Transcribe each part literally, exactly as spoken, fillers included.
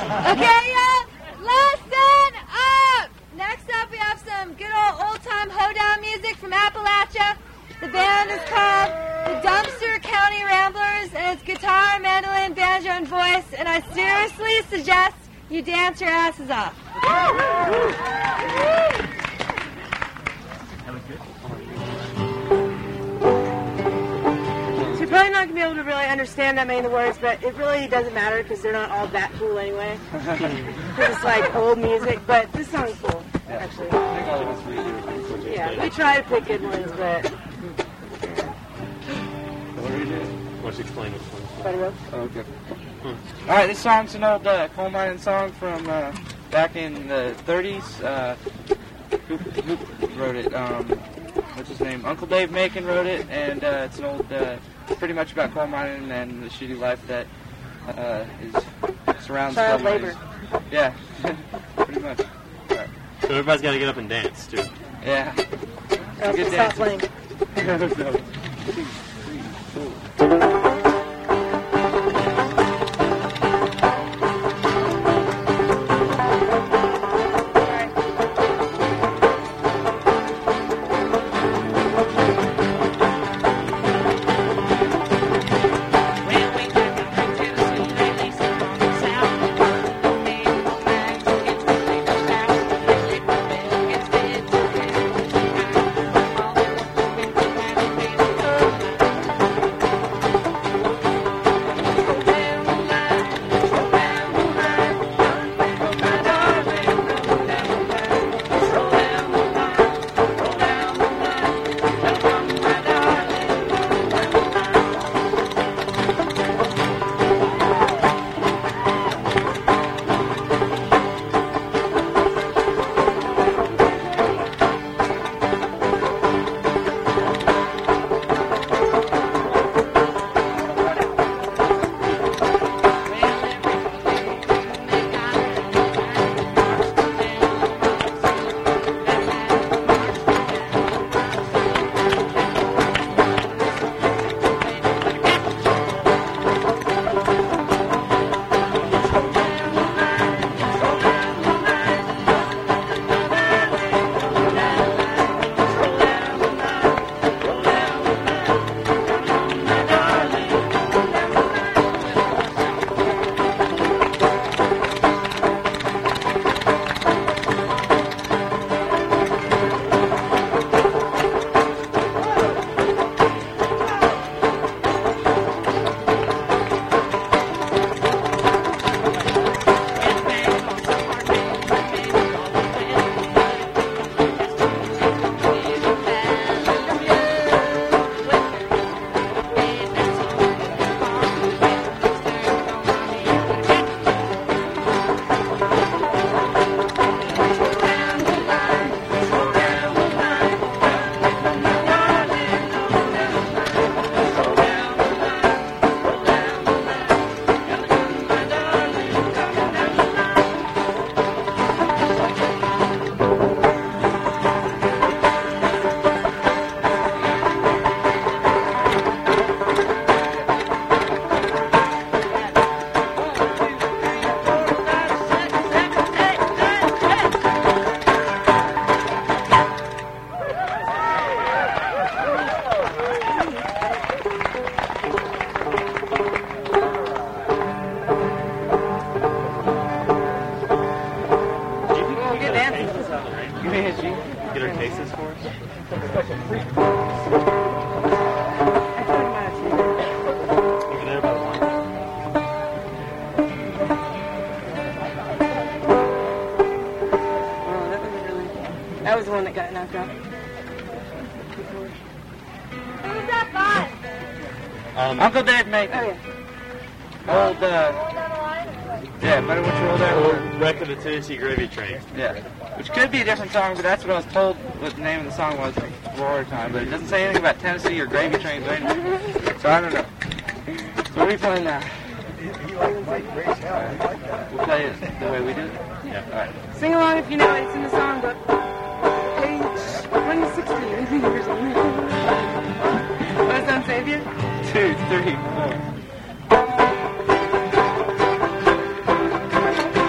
Okay, yeah, listen up! Next up, we have some good old old-time hoedown music from Appalachia. The band is called the Dumpster County Ramblers, and it's guitar, mandolin, banjo, and voice, and I seriously suggest you dance your asses off. So you're probably not going to be able to really understand that many of the words, but it really doesn't matter because they're not all that cool anyway. Because it's like old music, but this song's cool, actually. Yeah, we try to pick good ones, but... What are you doing? Let's explain it. Oh, okay. Hmm. All right, this song's an old uh, coal mining song from uh, back in the thirties. Uh, who, who wrote it? Um, what's his name? Uncle Dave Macon wrote it, and uh, it's an old, uh, pretty much about coal mining and the shitty life that uh, is surrounds child coal labor. miners. Yeah, pretty much. All right. So everybody's got to get up and dance too. Yeah. Oh, Good stop dance. playing. No. Get our cases for us? You can have about one. Oh, that was really... That was the one that got knocked out. Who was that by? Um, Uncle Dave Macon. Oh, yeah. Old, uh, yeah, better what you roll there. Old Wreck of the Tennessee Gravy Train. Yeah. Which could be a different song, but that's what I was told what the name of the song was before time. But it doesn't say anything about Tennessee or gravy trains or anything. So I don't know. So what are we playing now? We'll play it the way we do it. Yeah. All right. Sing along if you know it. It's in the song book. Page one sixty or something. What does that save you? Two, three, four.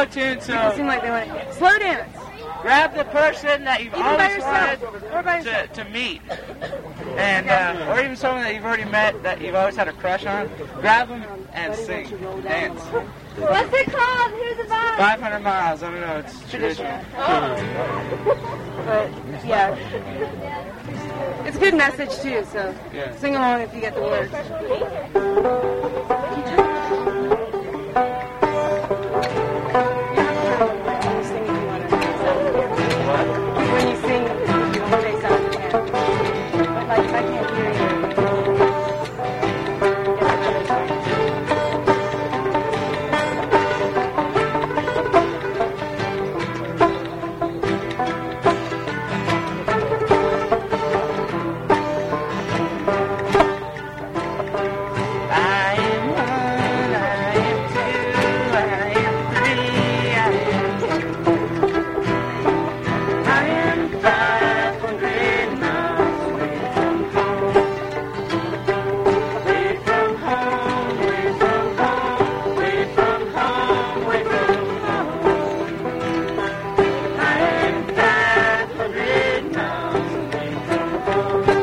tune, so People seem like they want to slow dance. grab the person that you've Even by always yourself. wanted Or by to, yourself. to meet, and uh, or even someone that you've already met that you've always had a crush on. Grab them and sing, dance. What's it called? Who's the vibe? five hundred miles. I don't know. It's traditional. But yeah, it's a good message too. So Yeah. sing along if you get the words. When you sing, you want to face out your hand. But like if I can't hear you. I am one, I am two, I am three, I am I am five hundred miles away from home. Away from home, away from home, away from home, away from home. I am five hundred miles away from home.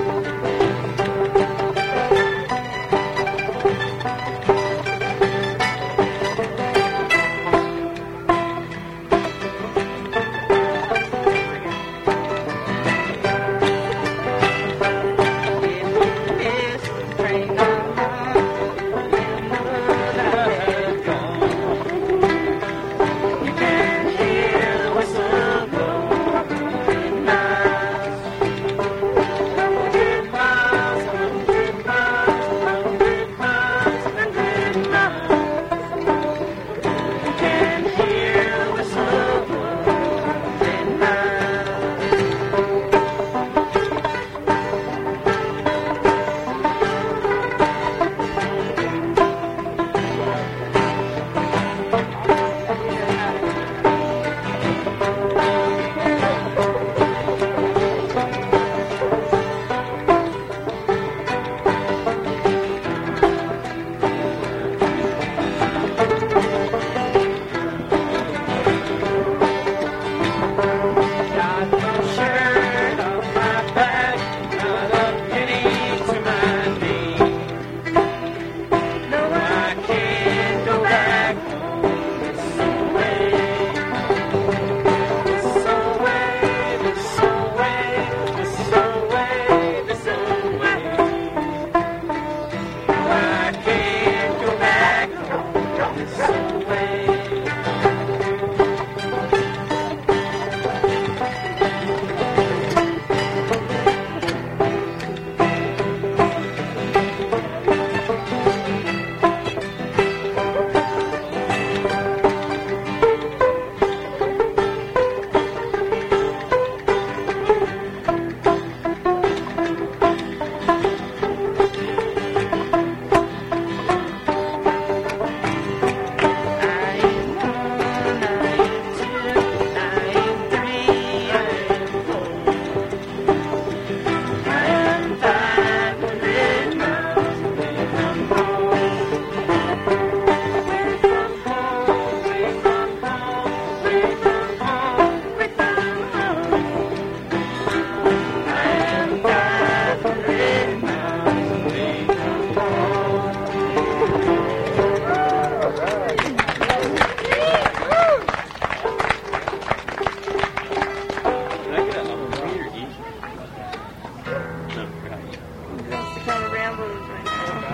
Got no shirt on my back, not a penny to my name. No, I can't go back home this away. This away, this away, this away, this away. No, I can't go back home this away. Kind of ramblers right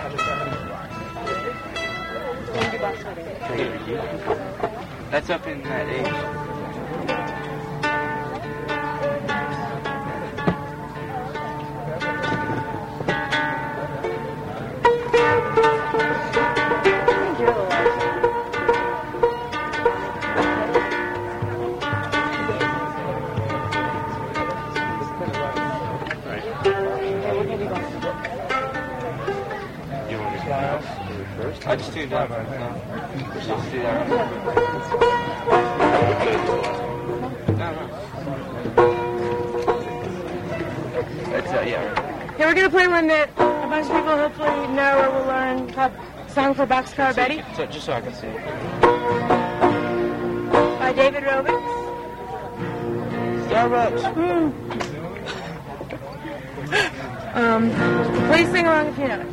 now. That's up in that age. You want me to pass first? I just tuned up. So we should just do that. No, no. It's, uh, yeah. Right. Okay, we're gonna play one that a bunch of people hopefully know or will learn, called "Song for Boxcar So you Betty." can- so, just so I can see. by David Roberts. Starbucks. Um, please sing along if you know it.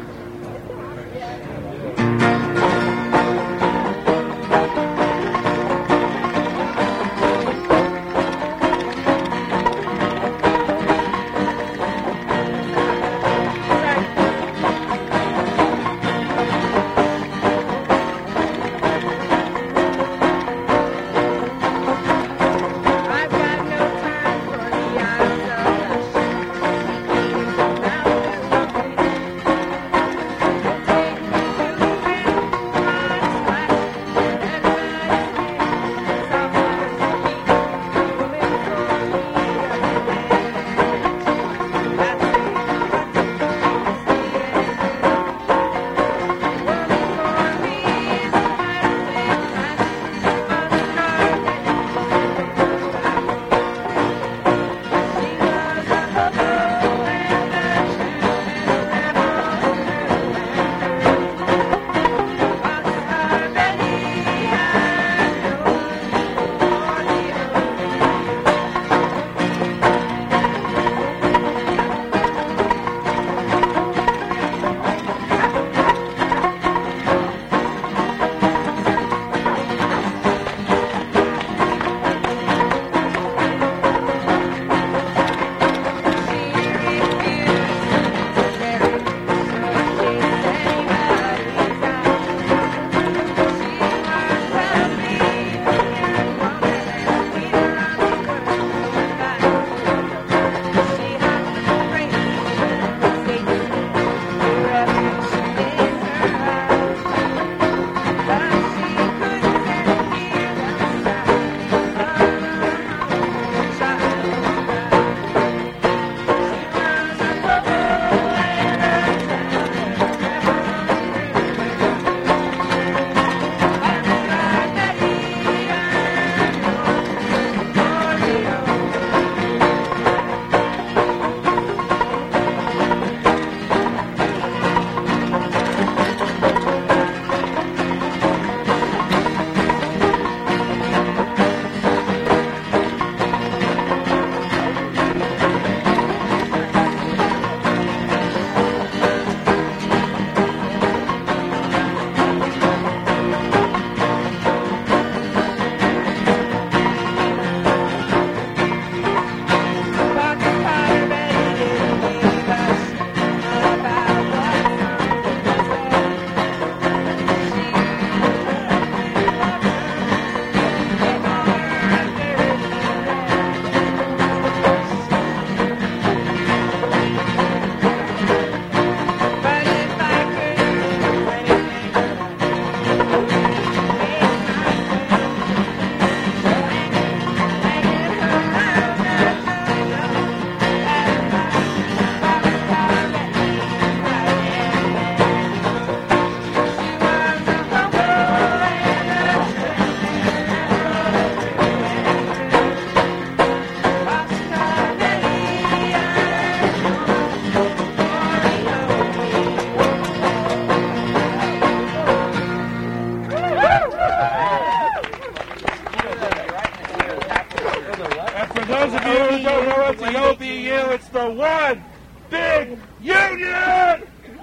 one big union!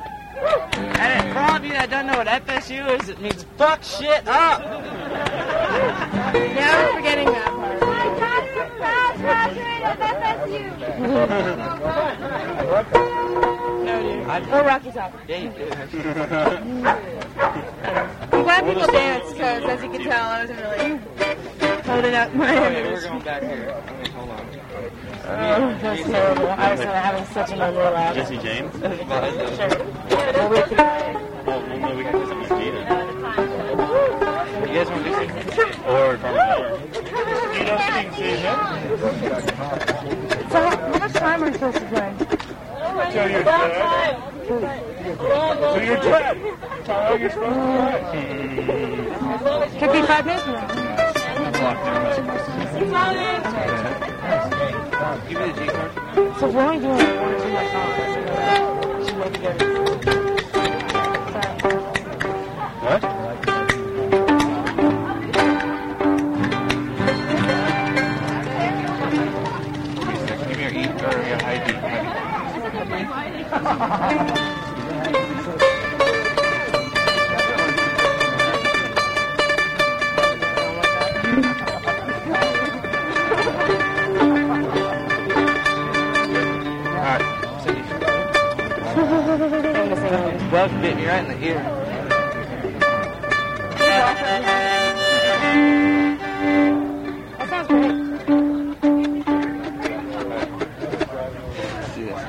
And for all of you that don't know what F S U is, it means fuck shit up. Now we're forgetting that part. My daughter proud graduate of F S U. No, dude. Or Rocky Top. Yeah, you do. I'm glad people dance because, as you can tell, I wasn't really holding up my Okay, image. we're going back here. Okay, hold on. Oh, that's terrible. I was having such an unreal Jesse James? Sure. Well, we can... Well, maybe we can do something with Gina. You guys want to do something? Or Carmen. You don't think Gina? So, how much time are we supposed to play? Till you're dead. Till you're dead. That's how long you're supposed to play. Could be five minutes more. Give me the G card. So we're only doing like one or two more songs. We should make it good. What? Bug bit me right in the ear. That sounds great. Let's do this.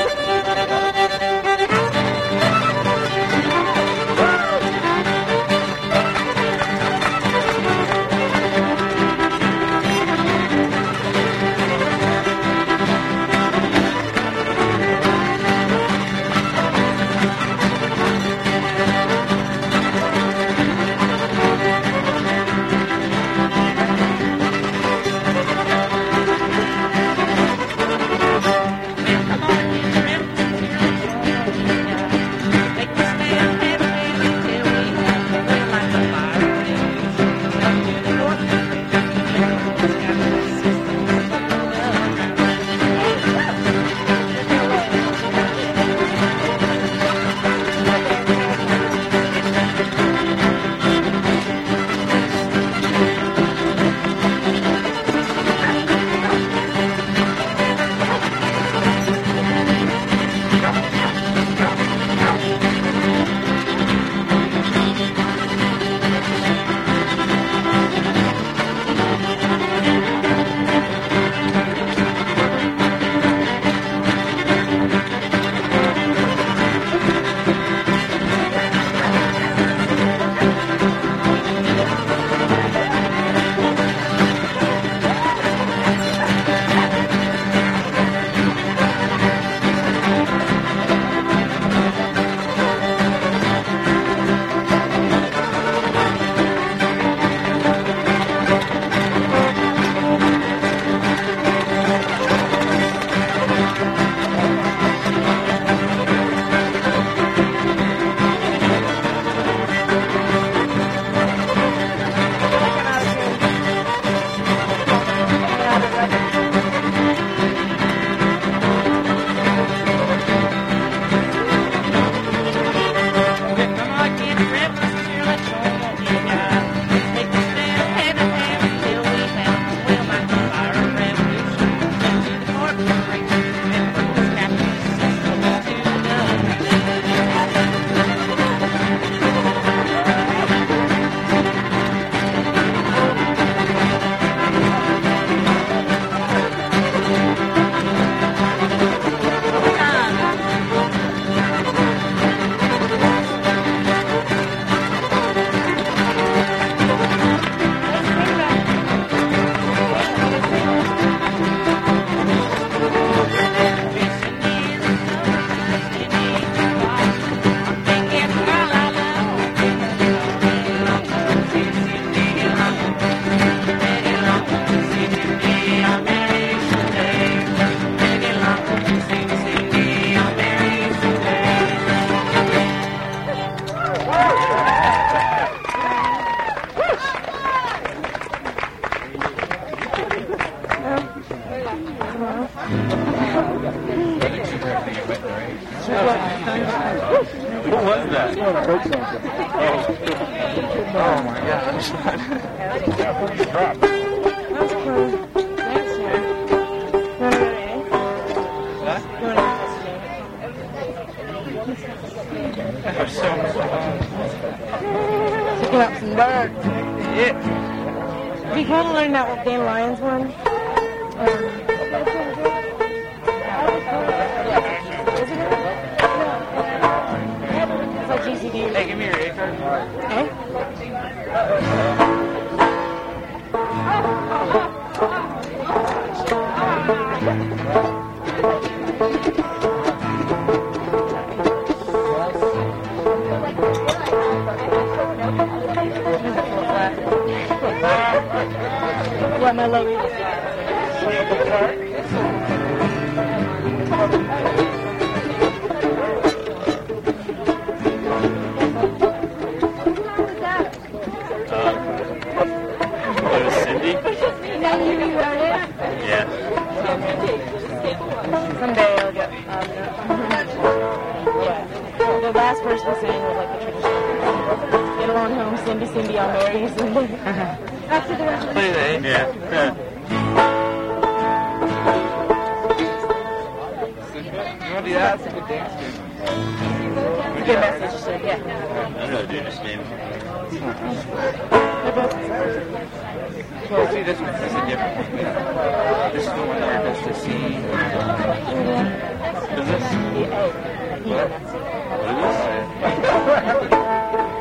What was that? Oh my gosh. That's cool. Thanks, man. You want to go to A? What? You want to There's so much fun. Picking up some birds. Yeah. It'd be cool to learn that Dandelions one. Um, It's like G C D. Hey, give me your A card. Okay. What my low is. It was Cindy? Then you rewrote it? Yeah. Someday I'll get. Um, on there usually. After the rest of the Play the A. Yeah. You want to do that? It's a good dance game. good message, so yeah. I don't know, dude, this game. Well, see, this one is a different one. This is the one that does the C. Is this? What? What is this?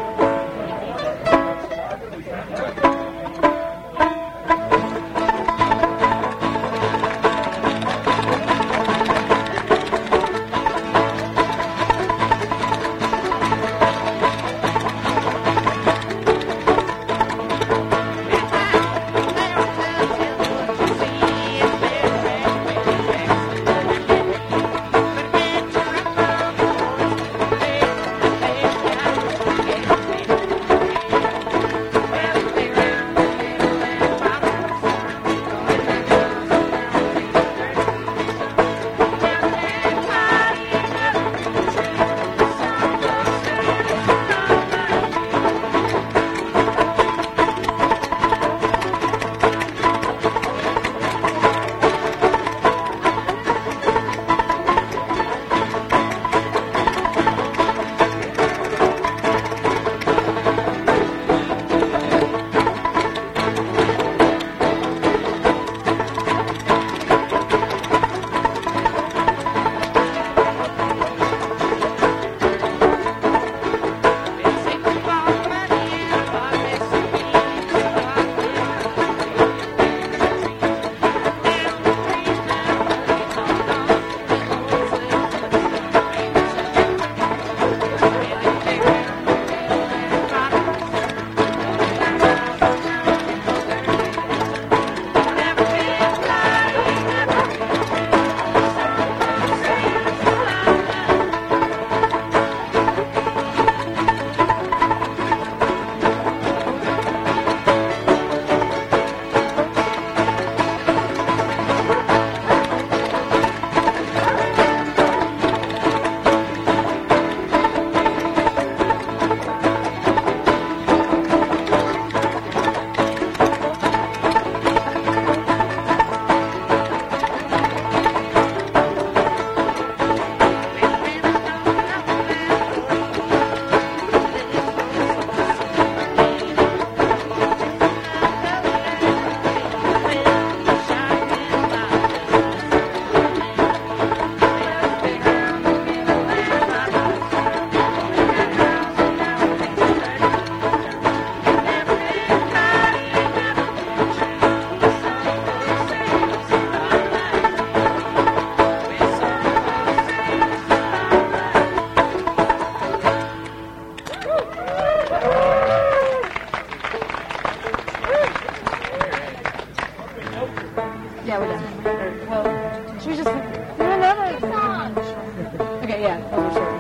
Yeah, we're done. Well, should we just do another song? Okay, yeah, that was short.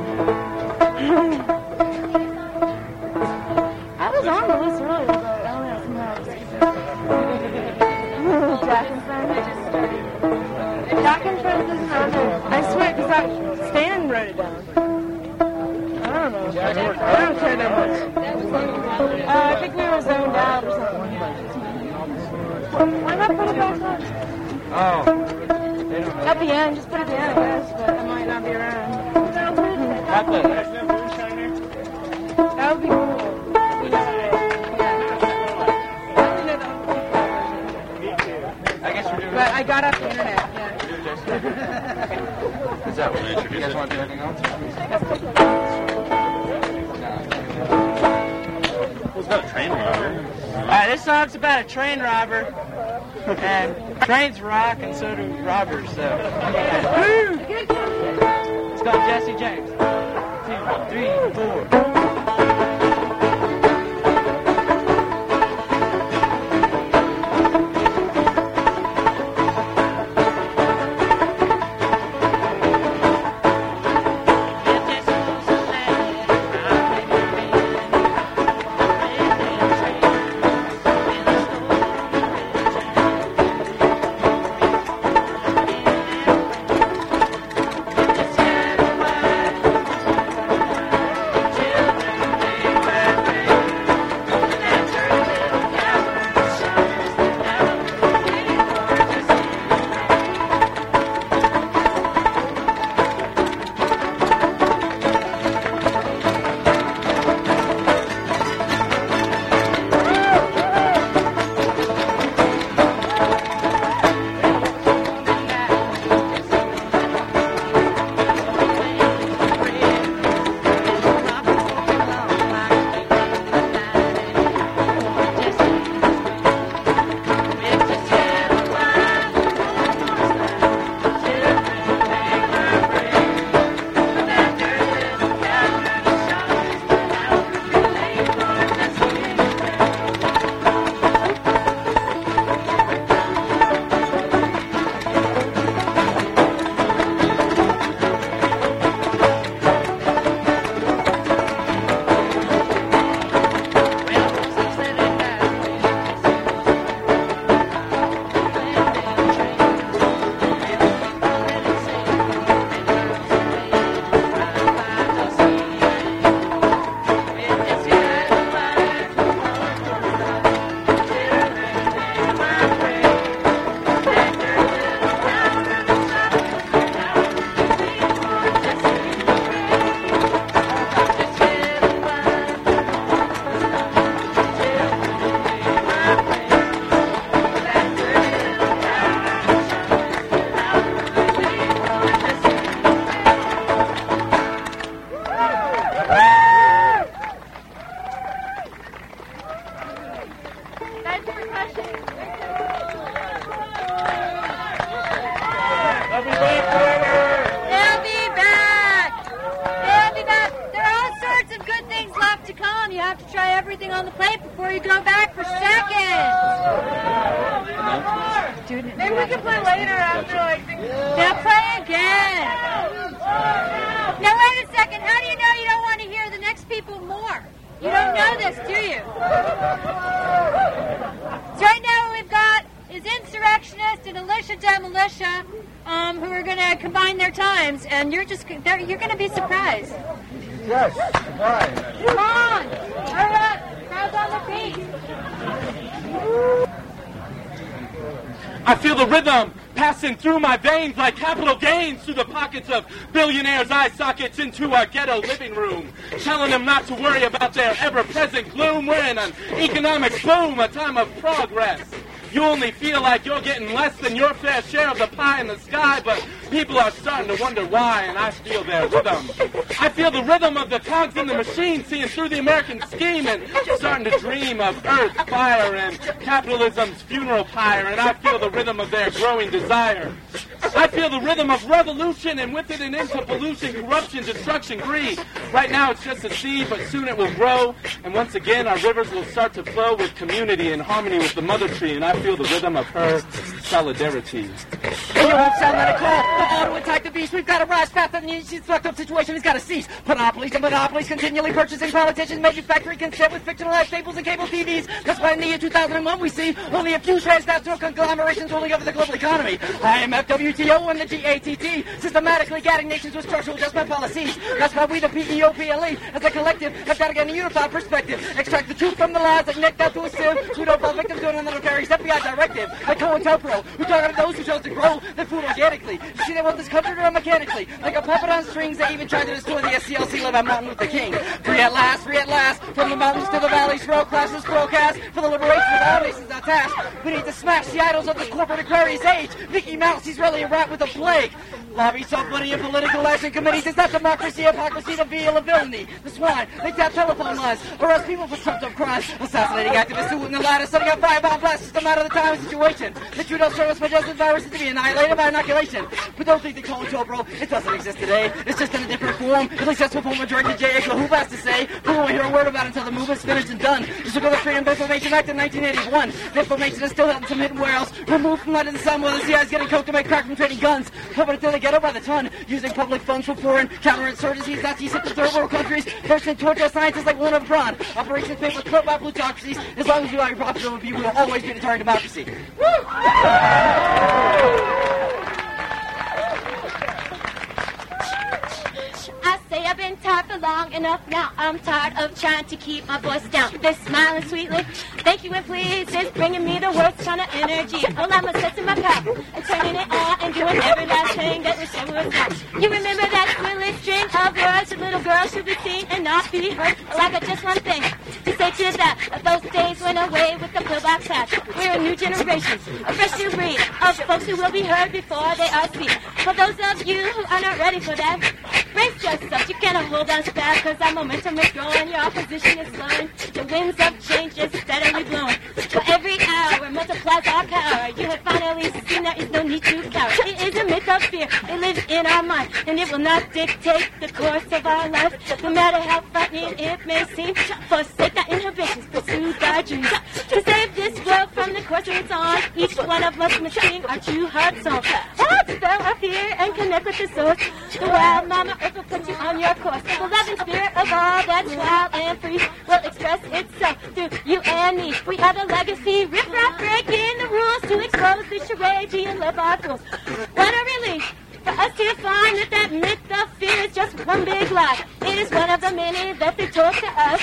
I was on the list earlier, but I don't know, somehow. Jack and Friends. Jack and Friends isn't on there. I swear, because Stan wrote it down. I don't know. I don't care that much. Uh, I think we were zoned out or something. Why not put it back on? Oh. They don't know. At the end, just put it at the end, I guess, but I might not be around. I play that. That would be cool. I guess we're doing But I got off the internet, yeah. Is that what you guys want to do anything else? It's about a train robber. Alright, this song's about a train robber. And trains rock, and so do robbers, so. It's called Jesse James. Two, three, four. Chill everything on the plate before you go back for seconds. Maybe we can play later after, like, things... Now play again. Now wait a second. How do you know you don't want to hear the next people more? You don't know this, do you? So right now what we've got is Insurrectionist and Alicia Demolitia, um, who are going to combine their times, and you're just you're going to be surprised. Yes, right. Come on, hurry up, crowd's on the beat. I feel the rhythm passing through my veins like capital gains through the pockets of billionaires' eye sockets into our ghetto living room, telling them not to worry about their ever-present gloom. We're in an economic boom, a time of progress. You only feel like you're getting less than your fair share of the pie in the sky, but people are starting to wonder why, and I feel their rhythm. I feel the rhythm of the cogs in the machine, seeing through the American scheme and starting to dream of earth, fire, and capitalism's funeral pyre, and I feel the rhythm of their growing desire. I feel the rhythm of revolution, and with it an into pollution, corruption, destruction, greed. Right now it's just a seed, but soon it will grow, and once again our rivers will start to flow with community in harmony with the mother tree, and I feel the rhythm of her solidarity. You won't sound like a call. The auto attack the beast. We've got to rise faster than this fucked up situation has got to cease. Monopolies and monopolies continually purchasing politicians, manufacturing consent with fictionalized staples and cable T Vs. That's why in the year two thousand one we see only a few transnational conglomerations ruling over the global economy. I M F, W T O, and the G A T T systematically guiding nations with structural adjustment policies. That's why we, the P E O P L E, as a collective, have got to get a unified perspective. Extract the truth from the lies that necked out to a sieve. So we don't fall victims to another nefarious F B I directive. Like COINTELPRO, we're talking to those who chose to grow their food organically. You see, they want this country to run mechanically. Like a puppet on strings, they even tried to destroy the S C L C led by Martin Luther King. Free at last, free at last, from the mountains to the valleys, road classes, broadcast, for the liberation of all nations our task. We need to smash the idols of this corporate Aquarius age. Mickey Mouse, he's really a rat with a plague. Lobby, soft money, and political action committees. It's not democracy, hypocrisy, the veal of villainy. The swine, they tap telephone lines, arrest people for trumped up crimes, assassinating activists who wouldn't allow us, setting up firebomb blasts. It's a matter of the time and situation. The Trudeau service for justice viruses to be annihilated by inoculation. But don't think they call it bro. It doesn't exist today. It's just in a different form. At least that's what former Director J. Edgar Hoover has to say. We won't hear a word about it until the movement's finished and done. This took the Freedom of Information Act in nineteen eighty-one. The information is still held in some hidden warehouse, removed from light of the sun while the C I A's getting coke to make crack from trading guns. Covered until they get over by the ton, using public funds for foreign counterinsurgencies, Nazis hit the third world countries, first and torture scientists like William Braun. Operations paid with corrupt plutocracies. As long as you are popular with you, we will always be the target of democracy. Woo! I say I've been tired for long enough now. I'm tired of trying to keep my voice down. They're smiling sweetly. Thank you and please is bringing me the worst kind of energy. Well, I'm assessing my power and turning it on and doing every last thing that we said was right. You remember that squirrely string of words that little girls should be seen and not be heard? Well, I got just one thing to say to that. Those days went away with the pillbox hat. We're a new generation, a fresh new breed of folks who will be heard before they are seen. For those of you who are not ready for that, brace yourself, you cannot hold us back, cause our momentum is growing, your opposition is slowing, the winds of change is steadily blowing. For every hour multiplies our power, you have finally seen there is no need to cower. It is a myth of fear, it lives in our mind, and it will not dictate the course of our life, no matter how frightening it may seem. Forsake our inhibitions, pursue our dreams, to save this world from the course it's on. Each one of us must sing our true heart song. Let's spell our fear and connect with the source, the wild mama earth will put you on your course. The love and spirit of all that's wild and free will express itself through you and me. We are the legacy, riff raff breaking the rules to expose the charade and live our fools. What a relief for us to find that that myth of fear is just one big lie. It is one of the many that they told to us.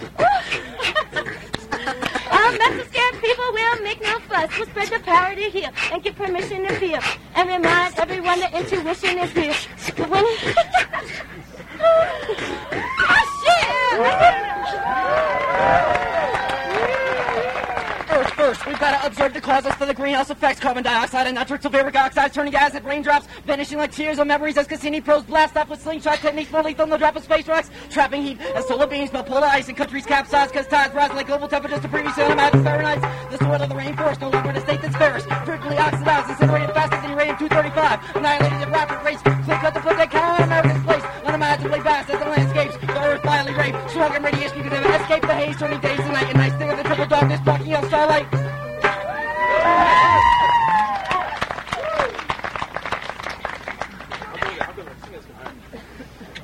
Our message scared people will make no fuss. We'll spread the power to heal and give permission to feel and remind everyone that intuition is real. But when it oh shit! Earth first, we've got to observe the causes for the greenhouse effects, carbon dioxide and nitric sulfuric oxide turning acid raindrops, vanishing like tears of memories as Cassini pros blast off with slingshot techniques more lethal than the drop of space rocks, trapping heat as solar beams melt polar ice and countries capsize because tides rise like global temperatures to previously unimagined Fahrenheit. The soil of the rainforest no longer in a state that's ferrous, frequently oxidized, incinerated faster than uranium two thirty-five, annihilated at rapid rates, clear cut to put that cow in America's place, unimaginably vast as the landscapes, the earth violently raped, strong and radiation could never escape the haze, turning days into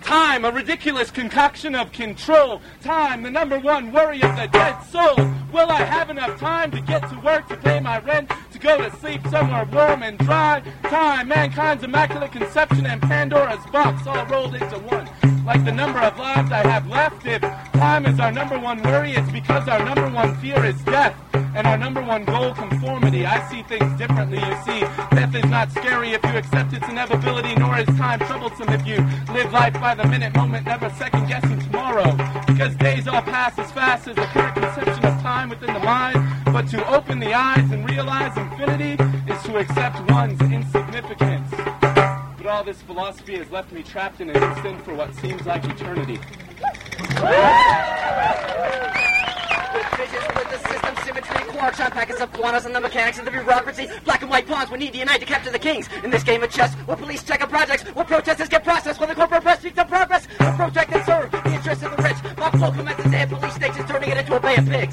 Time, a ridiculous concoction of control. Time, the number one worry of the dead soul. Will I have enough time to get to work, to pay my rent, to go to sleep somewhere warm and dry? Time, mankind's immaculate conception and Pandora's box all rolled into one. Like the number of lives I have left, if time is our number one worry, it's because our number one fear is death. And our number one goal, conformity. I see things differently, you see. Death is not scary if you accept its inevitability, nor is time troublesome if you live life by the minute, moment, never second-guessing tomorrow. Because days all pass as fast as the current conception of time within the mind. But to open the eyes and realize infinity is to accept one's insignificance. But all this philosophy has left me trapped in an instant for what seems like eternity. With the system, symmetry, quarks, on packets of quantas and the mechanics of the bureaucracy. Black and white pawns, we need to unite to capture the kings. In this game of chess, where police check on projects, where protesters get processed, where the corporate press speaks of progress, where protect and serve the interests of the rich. My flow commences at police stations, turning it into a bay of pigs.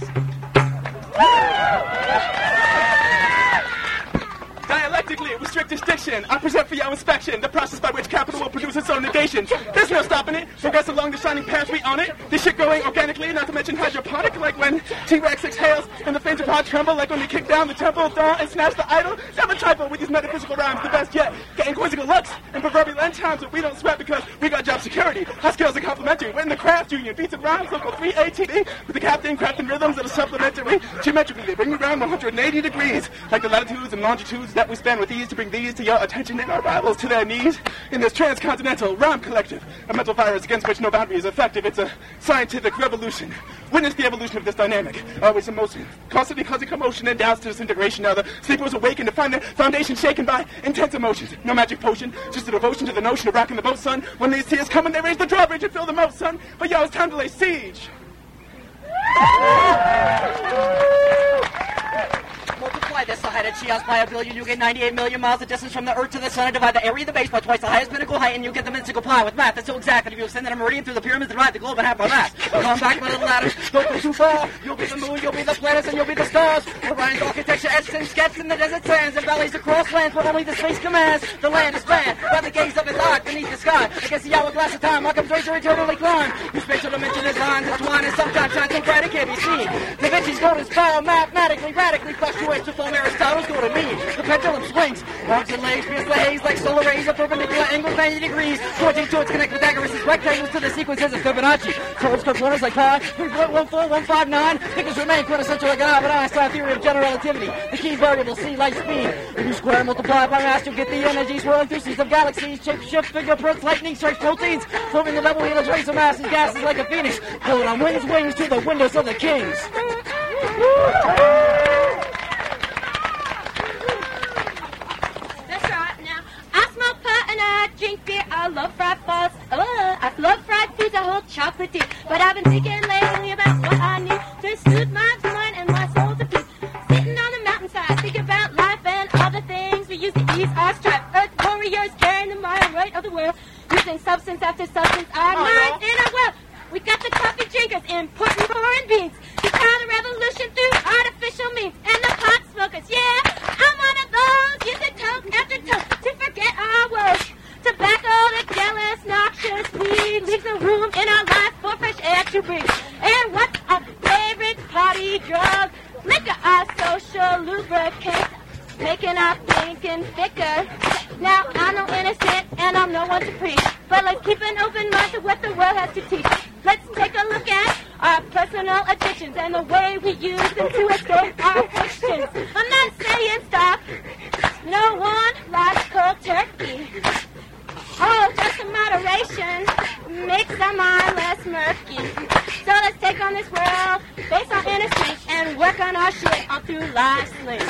Dialectically, with strict distinction, I present for your inspection the process by which capital will produce its own negation. There's no stopping it. Progress along the shining path we own it. This shit growing organically, not to mention hydroponic, like when T-Rex exhales and the flames of hot tremble, like when we kick down the temple of dawn and snatch the idol. Never trifle with these metaphysical rhymes, the best yet. Getting quizzical looks and proverbial end times, but we don't sweat because we got job security. Our skills are complementary. We're in the craft union. Beats and rhymes, local three A T D, with the captain crafting rhythms that are supplementary. Geometrically, they bring me around one hundred eighty degrees, like the latitudes and longitudes that we span with ease to bring these to your attention and our rivals to their knees. In this transcontinental rhyme collective, a mental virus against which no boundary is effective. It's a scientific revolution. Witness the evolution of this dynamic, always in motion, constantly causing commotion and doubts to disintegration. Now the sleepers awaken to find their foundation shaken by intense emotions. No magic potion, just a devotion to the notion of rocking the boat, son. When these tears come and they raise the drawbridge and fill the moat, son. But yo, it's time to lay siege. Multiply this so high that Chios by a billion, you get ninety-eight million miles of distance from the Earth to the Sun, and divide the area of the base by twice the highest pinnacle height, and you get the mystical pi. With math, that's so exact that if you extend a meridian through the pyramids and divide the globe in half by mass. Come back, my little ladders, don't go too far. You'll be the moon, you'll be the planets, and you'll be the stars. Orion's architecture etched and sketched in the desert sands and valleys across lands where only the space commands. The land is spanned by the gaze of his eye beneath the sky. Against the hourglass of time, like a treasure eternally climb. Your spatial dimension is lines entwined and sometimes shine so bright it can't be seen. Da Vinci's golden spiral mathematically, radically fluctuates to form Aristotle's golden mean. The pendulum swings, arms and legs pierce the haze like solar rays at perpendicular angles ninety degrees, pointing to its connect Pythagoras' rectangles to the sequences of Fibonacci. Curves, components like pi, three point one four one five nine. Figures remain quintessential like an Albert Einstein theory of general relativity. The key variable, c, light speed. If you square and multiply by mass, you'll get the energy swirling through seas of galaxies. Shape shift fingerprints, lightning strikes proteins, forming the level helix rays of mass and gases like a phoenix, floating on wings, wings to the windows of the kings. That's right. Now, I smoke pot and I drink beer. I love fried balls. Oh, I love fried foods. I hold chocolatey. But I've been thinking lately about what I need to soothe my mind and my soul to peace. Sitting on the mountainside, thinking about life and all the things we use to ease our strife. Earth warriors carrying the mile right of the world, using substance after substance. Our Oh, minds in our world. We got the coffee drinkers importing foreign beans to crown a revolution through artificial means. And the pot smokers, yeah, I'm one of those using toke after toke to forget our woes. Tobacco, the jealous, noxious weed leaves a room in our life for fresh air to breathe. And what's our favorite party drug? Liquor, our social lubricant, making our thinking thicker. Now, I'm no innocent and I'm no one to preach, but let's keep an open mind to what the world has to teach. Let's take a look at our personal addictions and the way we use them to escape our questions. I'm not saying stop. No one likes cold turkey. Oh, just in moderation makes our mind less murky. So let's take on this world based on instinct and work on our shit all through life's links.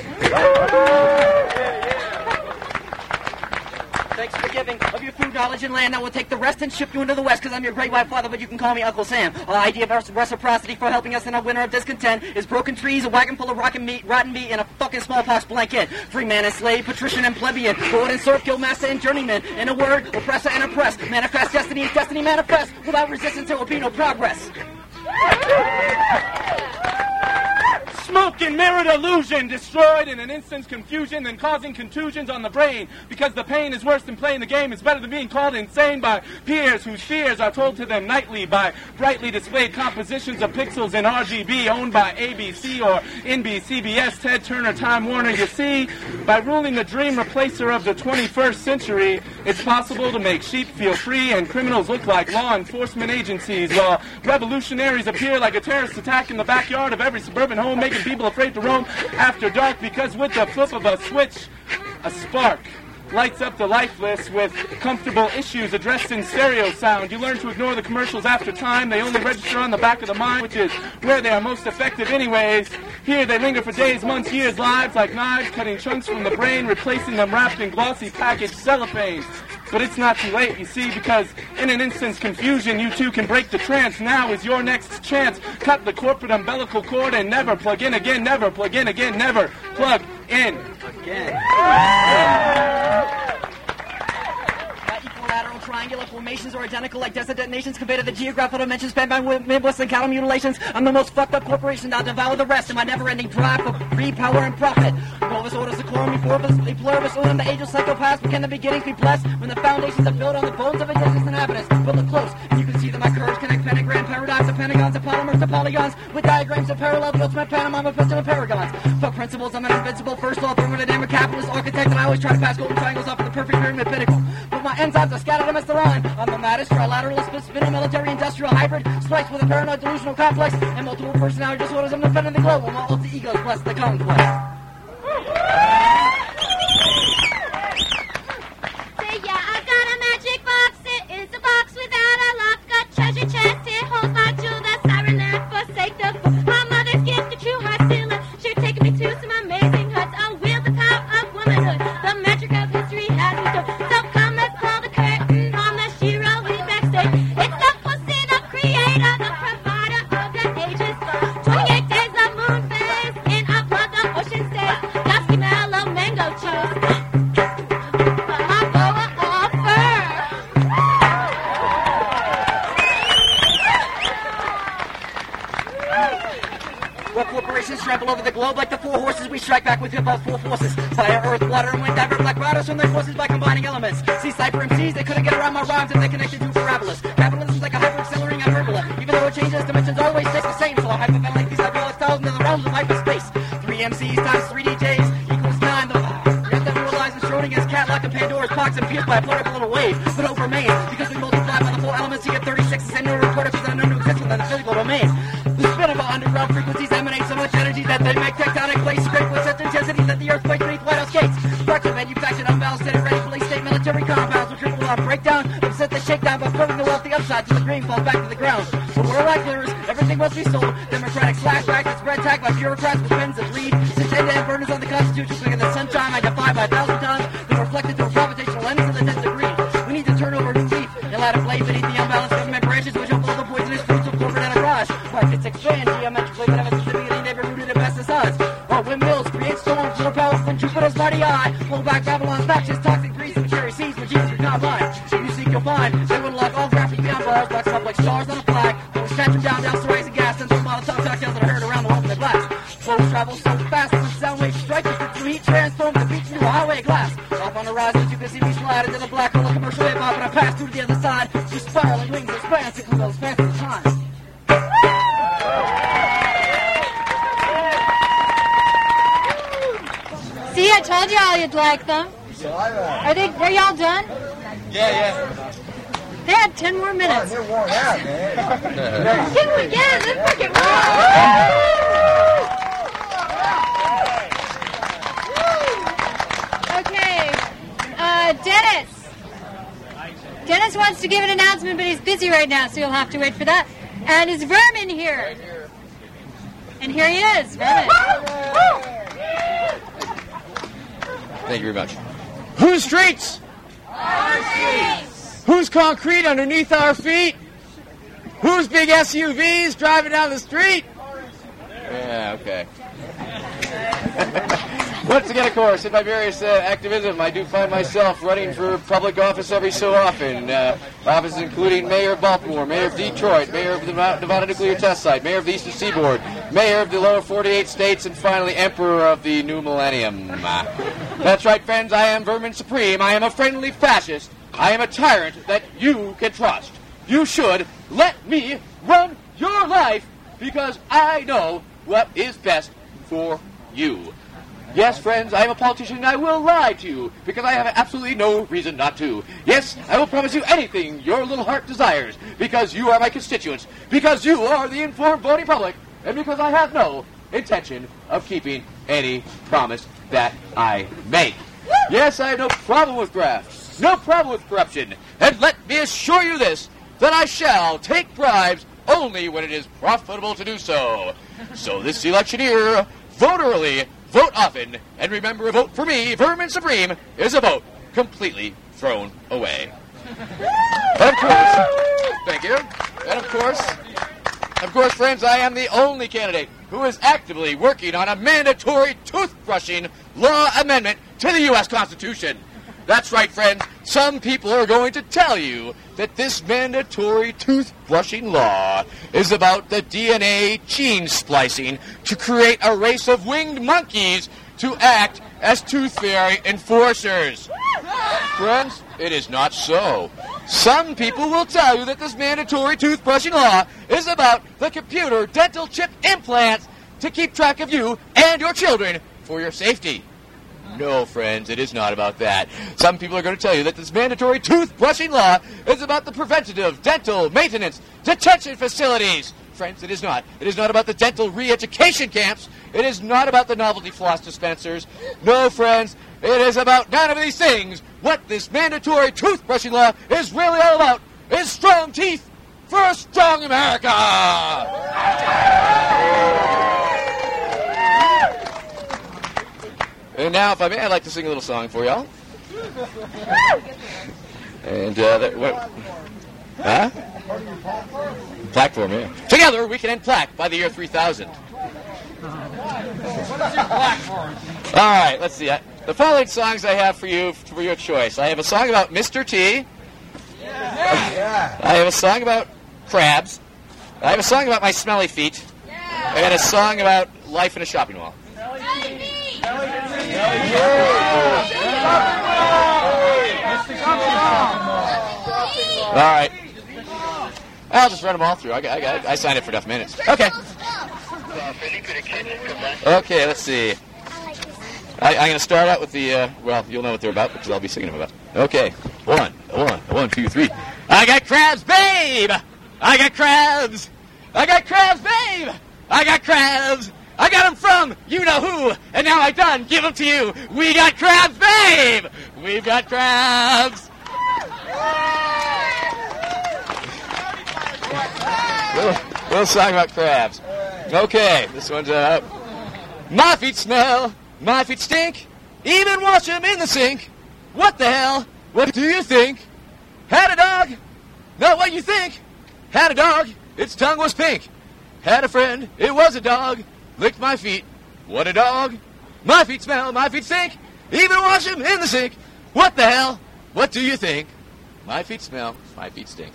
Thanks for giving of your food, knowledge, and land. Now we'll take the rest and ship you into the West, because I'm your great white father, but you can call me Uncle Sam. Our idea of reciprocity for helping us in our winter of discontent is broken trees, a wagon full of rotten meat, rotten meat, and a fucking smallpox blanket. Free man and slave, patrician and plebeian, lord and serf, guild master and journeyman. In a word, oppressor and oppressed. Manifest destiny and destiny manifest. Without resistance, there will be no progress. smoke and mirrored illusion, destroyed in an instant's confusion, then causing contusions on the brain, because the pain is worse than playing the game. It's better than being called insane by peers whose fears are told to them nightly by brightly displayed compositions of pixels in R G B owned by A B C or N B C, C B S, Ted Turner, Time Warner. You see, by ruling the dream replacer of the twenty-first century, it's possible to make sheep feel free and criminals look like law enforcement agencies, while revolutionaries appear like a terrorist attack in the backyard of every suburban home, making people afraid to roam after dark, because with the flip of a switch, a spark lights up the lifeless with comfortable issues addressed in stereo sound. You learn to ignore the commercials after time. They only register on the back of the mind, which is where they are most effective anyways. Here they linger for days, months, years, lives like knives, cutting chunks from the brain, replacing them wrapped in glossy packaged cellophane. But it's not too late, you see, because in an instant's confusion, you too can break the trance. Now is your next chance. Cut the corporate umbilical cord and never plug in again, never plug in again, never plug in again. Equilateral triangular formations are identical like desert detonations conveyed to the geographical dimensions spanned by Midwest and cattle mutilations. I'm the most fucked up corporation. I'll devour the rest in my never-ending drive for free power and profit. Globus orders the quorum before us, the pluribus unum, the age of psychopaths. But can the beginnings be blessed when the foundations are built on the bones of indigenous inhabitants? But look close, and you can see that my curves connect pentagram paradigms of pentagons and polymers to polygons with diagrams of parallel, the ultimate pantomime of piston and paragons. Fuck principles, I'm an invincible first law thermodynamic capitalist architect, and I always try to pass golden triangles off of the perfect pyramid pinnacle. But my enzymes are scattered amidst the line. I'm the maddest trilateralist, spinal military industrial hybrid, spliced with a paranoid delusional complex and multiple personality disorders. I'm defending the globe, while my alter egos bless the conquest. Say yeah, I got a magic box. It is a box without a lock, a treasure chest. It holds my jewel, the siren and forsake the fool. My mother's gift, the true heart sealer. She taken me to some amazing huts. I'll wield the power of womanhood. The magic of history has me so. So come, let's pull the curtain on the sheet rolling backstage. It's the pussy, the creator, the provider of the ages. twenty-eight days of moon phase, in our blood the ocean stays. Dusty mellow mango juice. My boa offer. Well, corporations trample over the globe like the four horses. We strike back with hip-hop's four forces. Fire, earth, water, and wind. Divert black riders from their forces by combining elements. See, Cypher M Cs, they couldn't get around my rhymes if they connected to parabolas. Capitalism's like a hyper-accelerating hyperbola. Even though it changes, dimensions always stay the same. So I'll hyperventilate these hyperbolic styles into the realms of hyperspace. Three M Cs times three D Js equals nine. The react that realizes Schrodinger's cat locked in Pandora's box and pierced by a political little wave. But over remains, because we multiply by the four elements, you get thirty-six and no reporter because I know to exist within the physical domain. The spin of our underground frequencies emanates so much energy that they make tectonic plates scrape with such intensity that the earth quakes beneath White House gates. Parts are manufactured, unbalanced, and ready for state military compounds with triple on breakdown, upset the shakedown by putting the wealthy upside till the green falls back to the ground. So we're like clearers, everything must be sold. Democratic slashback is spread tag by bureaucrats with pens that read. Since end-to-end burners on the Constitution, quicker than sunshine, I defy by a thousand times. They're reflected through a gravitational lens of the tenth degree. We need to turn over a new leaf and light a blade beneath the unbalanced government branches, which will the poisonous fruits of corporate enterprise. Markets expand geometrically, but ever specifically never rooted in pesticides. While windmills create storms more powerful than Jupiter's mighty eye. Pull back Babylon's noxious toxic grease and cherry seeds where genes are combined. You seek, you'll find. They would lock all graphic beyond bars, blocks up like stars on a flag. We'll snatch them down, down stories and gas, and throw Molotov cocktails that are heard around the world in the glass. Flows travel so fast, when sound waves strike us through heat, transform the beach into a highway of glass. Off on the horizon, you can see me slide into the black hole of commercial hip-hop, and I pass through to the other side. Just spiraling wings and spans, it those fast at the time. See, I told y'all you'd like them. Are they? Are y'all done? Yeah, yeah. They had ten more minutes. They're worn out, man. Can we get it? Let's fucking Okay. Uh, Dennis. Dennis wants to give an announcement, but he's busy right now, so you'll have to wait for that. And is Vermin here? And here he is, Vermin. Thank you very much. Whose streets? Our streets. Whose concrete underneath our feet? Whose big S U Vs driving down the street? Yeah, okay. Once again, of course, in my various uh, activism, I do find myself running for public office every so often. Uh, offices including mayor of Baltimore, mayor of Detroit, mayor of the Nevada Nuclear Test Site, mayor of the Eastern Seaboard, mayor of the lower forty-eight states, and finally, emperor of the new millennium. Uh, that's right, friends, I am Vermin Supreme. I am a friendly fascist. I am a tyrant that you can trust. You should let me run your life because I know what is best for you. Yes, friends, I am a politician and I will lie to you because I have absolutely no reason not to. Yes, I will promise you anything your little heart desires because you are my constituents, because you are the informed voting public, and because I have no intention of keeping any promise that I make. Yes, I have no problem with graft, no problem with corruption, and let me assure you this, that I shall take bribes only when it is profitable to do so. So this election year, vote early, vote often, and remember, a vote for me, Vermin Supreme, is a vote completely thrown away. Of course, thank you. And of course, of course, friends, I am the only candidate who is actively working on a mandatory toothbrushing law amendment to the U S Constitution. That's right, friends. Some people are going to tell you that this mandatory toothbrushing law is about the D N A gene splicing to create a race of winged monkeys to act as tooth fairy enforcers. Friends, it is not so. Some people will tell you that this mandatory toothbrushing law is about the computer dental chip implants to keep track of you and your children for your safety. No, friends, it is not about that. Some people are going to tell you that this mandatory toothbrushing law is about the preventative dental maintenance detention facilities. Friends, it is not. It is not about the dental re-education camps. It is not about the novelty floss dispensers. No, friends, it is about none of these things. What this mandatory toothbrushing law is really all about is strong teeth for a strong America. And now, if I may, I'd like to sing a little song for y'all. And, uh, that, what? Huh? Platform, yeah. Together, we can end plaque by the year three thousand. All right, let's see. I, the following songs I have for you, for your choice. I have a song about Mister T. Yeah. I have a song about crabs. I have a song about my smelly feet. Yeah. And a song about life in a shopping mall. All right. I'll just run them all through. I, I, I signed it for enough minutes. Okay. Okay, let's see. I, I'm going to start out with the, uh, well, you'll know what they're about because I'll be singing them about. Okay. One, one, one, two, three. I got crabs, babe! I got crabs! I got crabs, babe! I got crabs! I got them from you-know-who, and now I done give them to you. We got crabs, babe! We've got crabs! little, little song about crabs. Okay, this one's uh, my feet smell, my feet stink, even wash them in the sink. What the hell? What do you think? Had a dog, not what you think. Had a dog, its tongue was pink. Had a friend, it was a dog. Licked my feet. What a dog. My feet smell, my feet stink. Even wash them in the sink. What the hell? What do you think? My feet smell, my feet stink.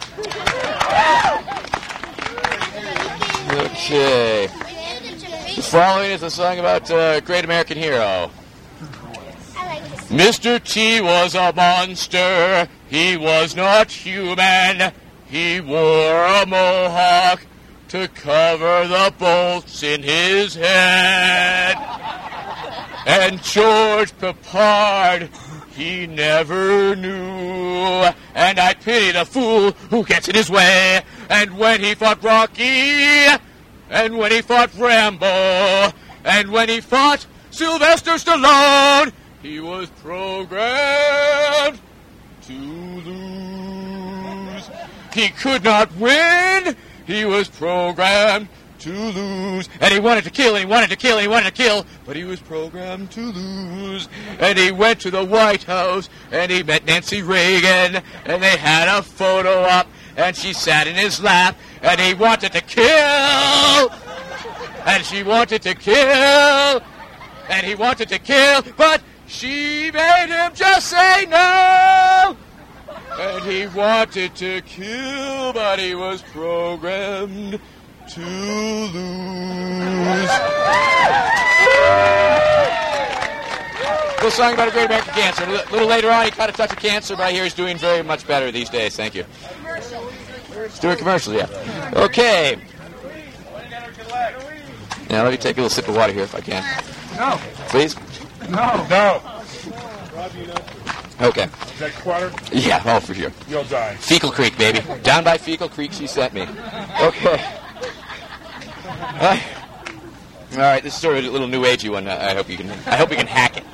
Okay. The following is a song about uh, Great American Hero. Mister T was a monster. He was not human. He wore a mohawk to cover the bolts in his head. And George Peppard, he never knew. And I pity the fool who gets in his way. And when he fought Rocky, and when he fought Rambo, and when he fought Sylvester Stallone, he was programmed to lose. He could not win. He was programmed to lose. And he wanted to kill, and he wanted to kill, and he wanted to kill, but he was programmed to lose. And he went to the White House, and he met Nancy Reagan, and they had a photo up, and she sat in his lap, and he wanted to kill, and she wanted to kill, and he wanted to kill, but she made him just say no. And he wanted to kill, but he was programmed to lose. Little song about a great American cancer. A little later on, he caught a touch of cancer, but I hear he's doing very much better these days. Thank you. He's doing commercials, yeah. Okay. Now, let me take a little sip of water here if I can. No. Please? No. No. Okay. Is that quarter? Yeah, oh, for sure. You'll die. Fecal Creek, baby. Down by Fecal Creek, she sent me. Okay. Uh, all right, this is sort of a little new agey one. I hope you can. I hope you can hack it.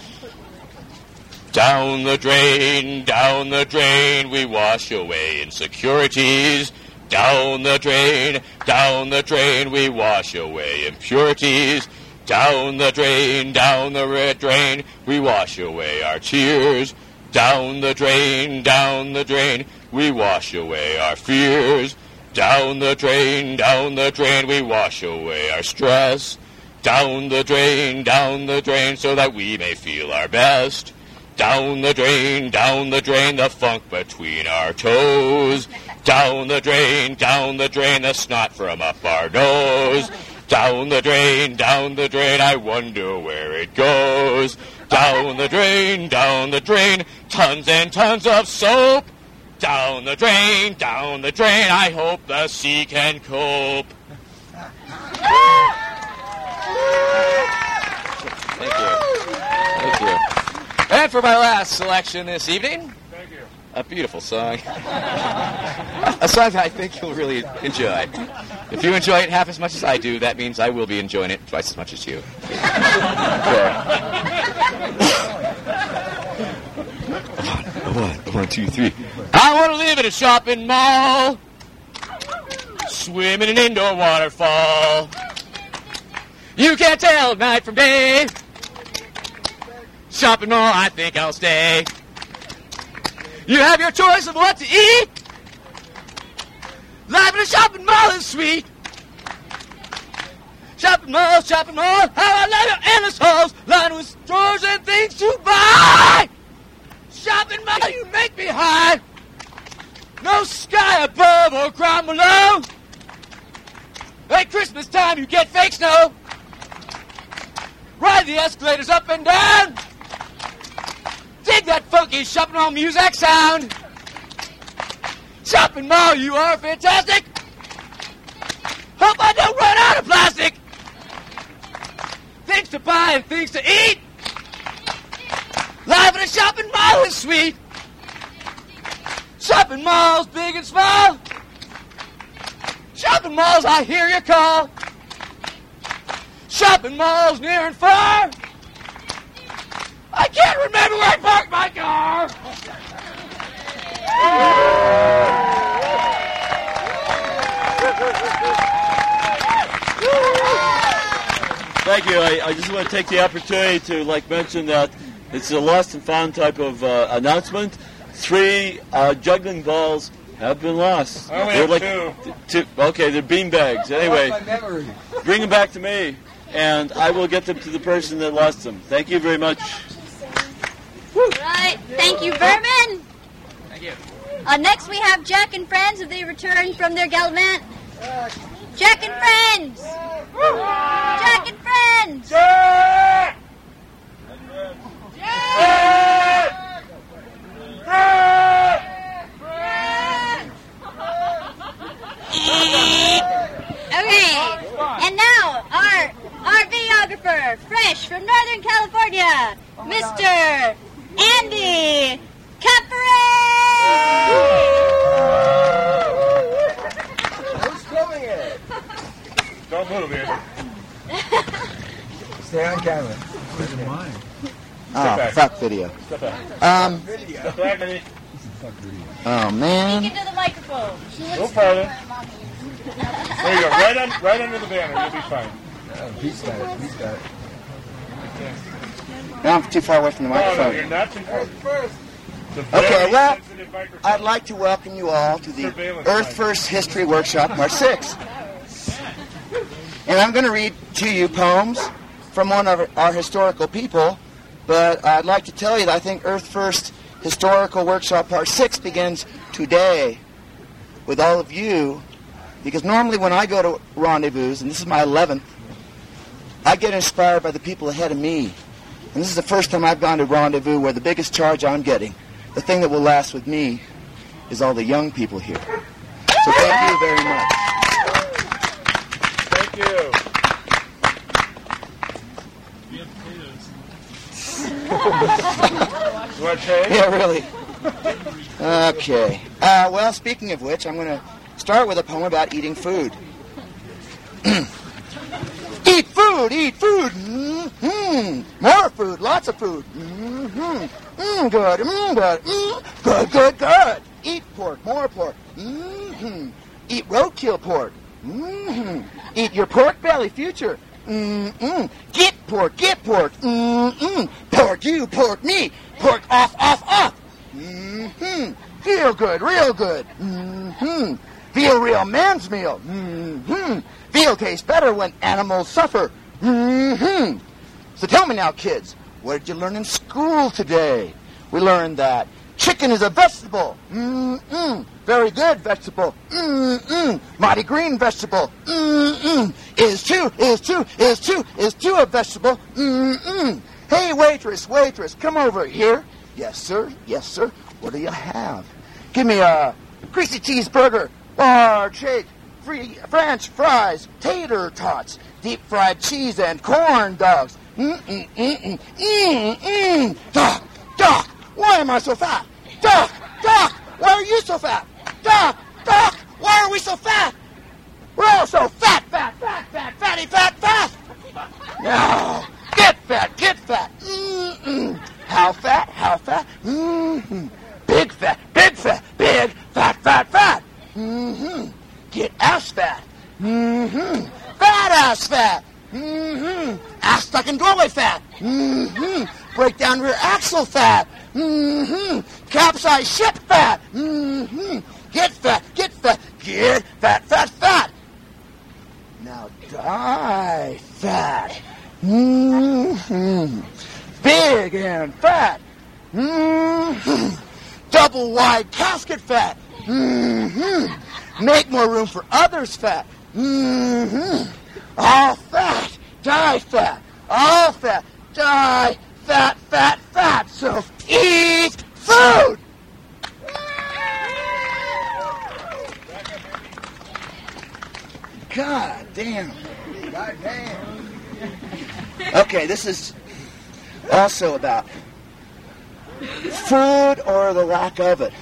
Down the drain, down the drain, we wash away insecurities. Down the drain, down the drain, we wash away impurities. Down the drain, down the red drain, we wash away our tears. Down the drain, down the drain, we wash away our fears. Down the drain, down the drain, we wash away our stress. Down the drain, down the drain, so that we may feel our best. Down the drain, down the drain, the funk between our toes. Down the drain, down the drain, the snot from up our nose. Down the drain, down the drain, I wonder where it goes. Down the drain, down the drain, tons and tons of soap. Down the drain, down the drain, I hope the sea can cope. Thank you. Thank you. And for my last selection this evening, Thank you. a beautiful song. A song that I think you'll really enjoy. If you enjoy it half as much as I do, that means I will be enjoying it twice as much as you. one, one, one, two, three. I want to live in a shopping mall, swim in an indoor waterfall. You can't tell night from day. Shopping mall, I think I'll stay. You have your choice of what to eat. Life in a shopping mall is sweet. Shopping mall, shopping mall, how I love your endless halls, lined with stores and things to buy. Shopping mall, you make me high. No sky above or ground below. At Christmas time, you get fake snow. Ride the escalators up and down. Dig that funky shopping mall music sound. Shopping mall, you are fantastic. Hope I don't run out of plastic. Things to buy and things to eat. Life in a shopping mall is sweet. Shopping malls, big and small. Shopping malls, I hear you call. Shopping malls near and far. I can't remember where I parked my car. Thank you. I, I just want to take the opportunity to like mention that it's a lost and found type of uh, announcement. Three uh, juggling balls have been lost. I only They're have like, two. Two. Okay, they're bean bags. Anyway, bring them back to me, and I will get them to the person that lost them. Thank you very much. Right. Thank you, Vermin. Thank you. Uh, next we have Jack and Friends, if they return from their gallant. Jack and Friends. Jack and Friends. Jack! Jack! Jack! Okay. And now our our videographer, fresh from Northern California, Mister Andy Caffrey! Who's filming it? Don't move, Andy. Stay on camera. Step Oh, back. fuck video. Step back. Um, Step back, Andy. oh man. Speak into the microphone. Go farther. There you go. Right, on, right under the banner. You'll be fine. He's got it. He's got it. No, I'm too far away from the No, no, microphone. you're not too far. It's a very Okay, well, sensitive microphone. I'd like to welcome you all to the Surveillance Earth mic. First History Workshop, March sixth. And I'm going to read to you poems from one of our historical people, but I'd like to tell you that I think Earth First Historical Workshop Part six begins today with all of you, because normally when I go to rendezvous, and this is my eleventh, I get inspired by the people ahead of me. And this is the first time I've gone to rendezvous where the biggest charge I'm getting, the thing that will last with me, is all the young people here. So thank you very much. Thank you. You want to change? Yeah, really. Okay. Uh, well, speaking of which, I'm going to start with a poem about eating food. Eat food, eat food. Mm-hmm. More food, lots of food. Mm-hmm. Mm, good, mm, good, mm, good, good, good. Eat pork, more pork. Mm-hmm. Eat roadkill pork. Mm-hmm. Eat your pork belly future. Mm-mm. Get pork, get pork. Mm-mm. Pork you, pork me. Pork off, off, off. Mm-hmm. Feel good, real good. Mm-hmm. Feel real man's meal. Mm-hmm. Feel tastes better when animals suffer. Mm-hmm. So tell me now, kids, what did you learn in school today? We learned that chicken is a vegetable. Mm-mm. Very good vegetable. Mm-mm. Mighty green vegetable. Mm-mm. Is two, is two, is two, is two a vegetable. Mm-mm. Hey, waitress, waitress, come over here. Yes, sir, yes, sir. What do you have? Give me a greasy cheeseburger, large shake, free French fries, tater tots, deep fried cheese, and corn dogs. Mm-mm, mm-mm, mm-mm. Doc, Doc, why am I so fat? Doc, Doc, why are you so fat? Doc, Doc, why are we so fat? We're all so fat, fat, fat, fat, fatty, fat, fat. No, get fat, get fat. Mm-mm. How fat, how fat? Mm-hmm. Big fat, big fat, big, fat, fat, fat. Mm-hmm. Get ass fat. Mm-hmm. Fat ass fat. Mm-hmm. Ass stuck in doorway fat. Mm-hmm. Break down rear axle fat. Mm-hmm. Capsize ship fat. Mm-hmm. Get fat, get fat, get fat, fat, fat. Now die fat. Mm-hmm. Big and fat. Mm-hmm. Double wide casket fat. Mm-hmm. Make more room for others fat. Mm-hmm. All fat, die fat. All fat, die fat, fat, fat. So eat food. God damn. God damn. Okay, this is also about food or the lack of it.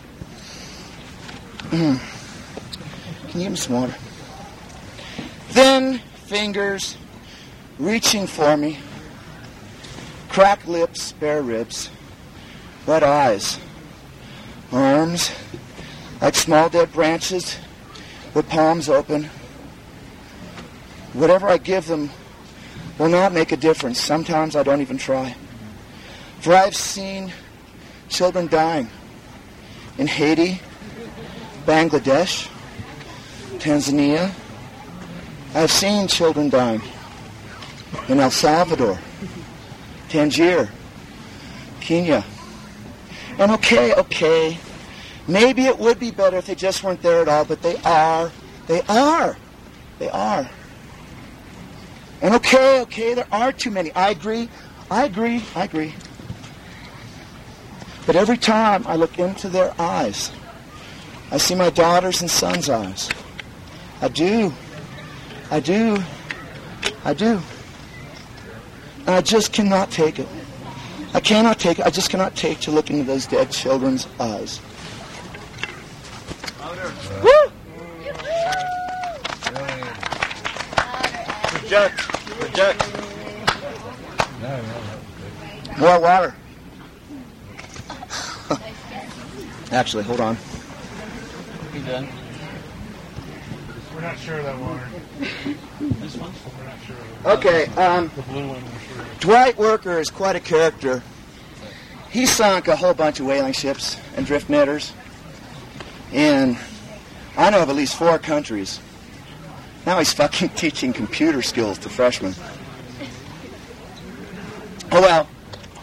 Mm. Can you give me some water? Thin fingers reaching for me, cracked lips, bare ribs, wet eyes, arms like small dead branches with palms open. Whatever I give them will not make a difference. Sometimes I don't even try. For I've seen children dying in Haiti, Bangladesh, Tanzania. I've seen children dying in El Salvador, Tangier, Kenya. And okay, okay, maybe it would be better if they just weren't there at all, but they are. They are. They are. And okay, okay, there are too many. I agree. I agree. I agree. But every time I look into their eyes, I see my daughters and sons' eyes. I do. I do. I do. And I just cannot take it. I cannot take it. I just cannot take to look into those dead children's eyes. Woo! Reject. Reject. More water. Actually, hold on. You done? We're not sure of that water. This one? We're not sure of that. Okay, um, The blue one, we're sure. Dwight Worker is quite a character. He sunk a whole bunch of whaling ships and drift netters. And I know of at least four countries. Now he's fucking teaching computer skills to freshmen.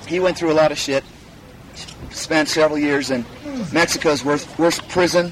he went through a lot of shit. Spent several years in Mexico's worst, worst prison.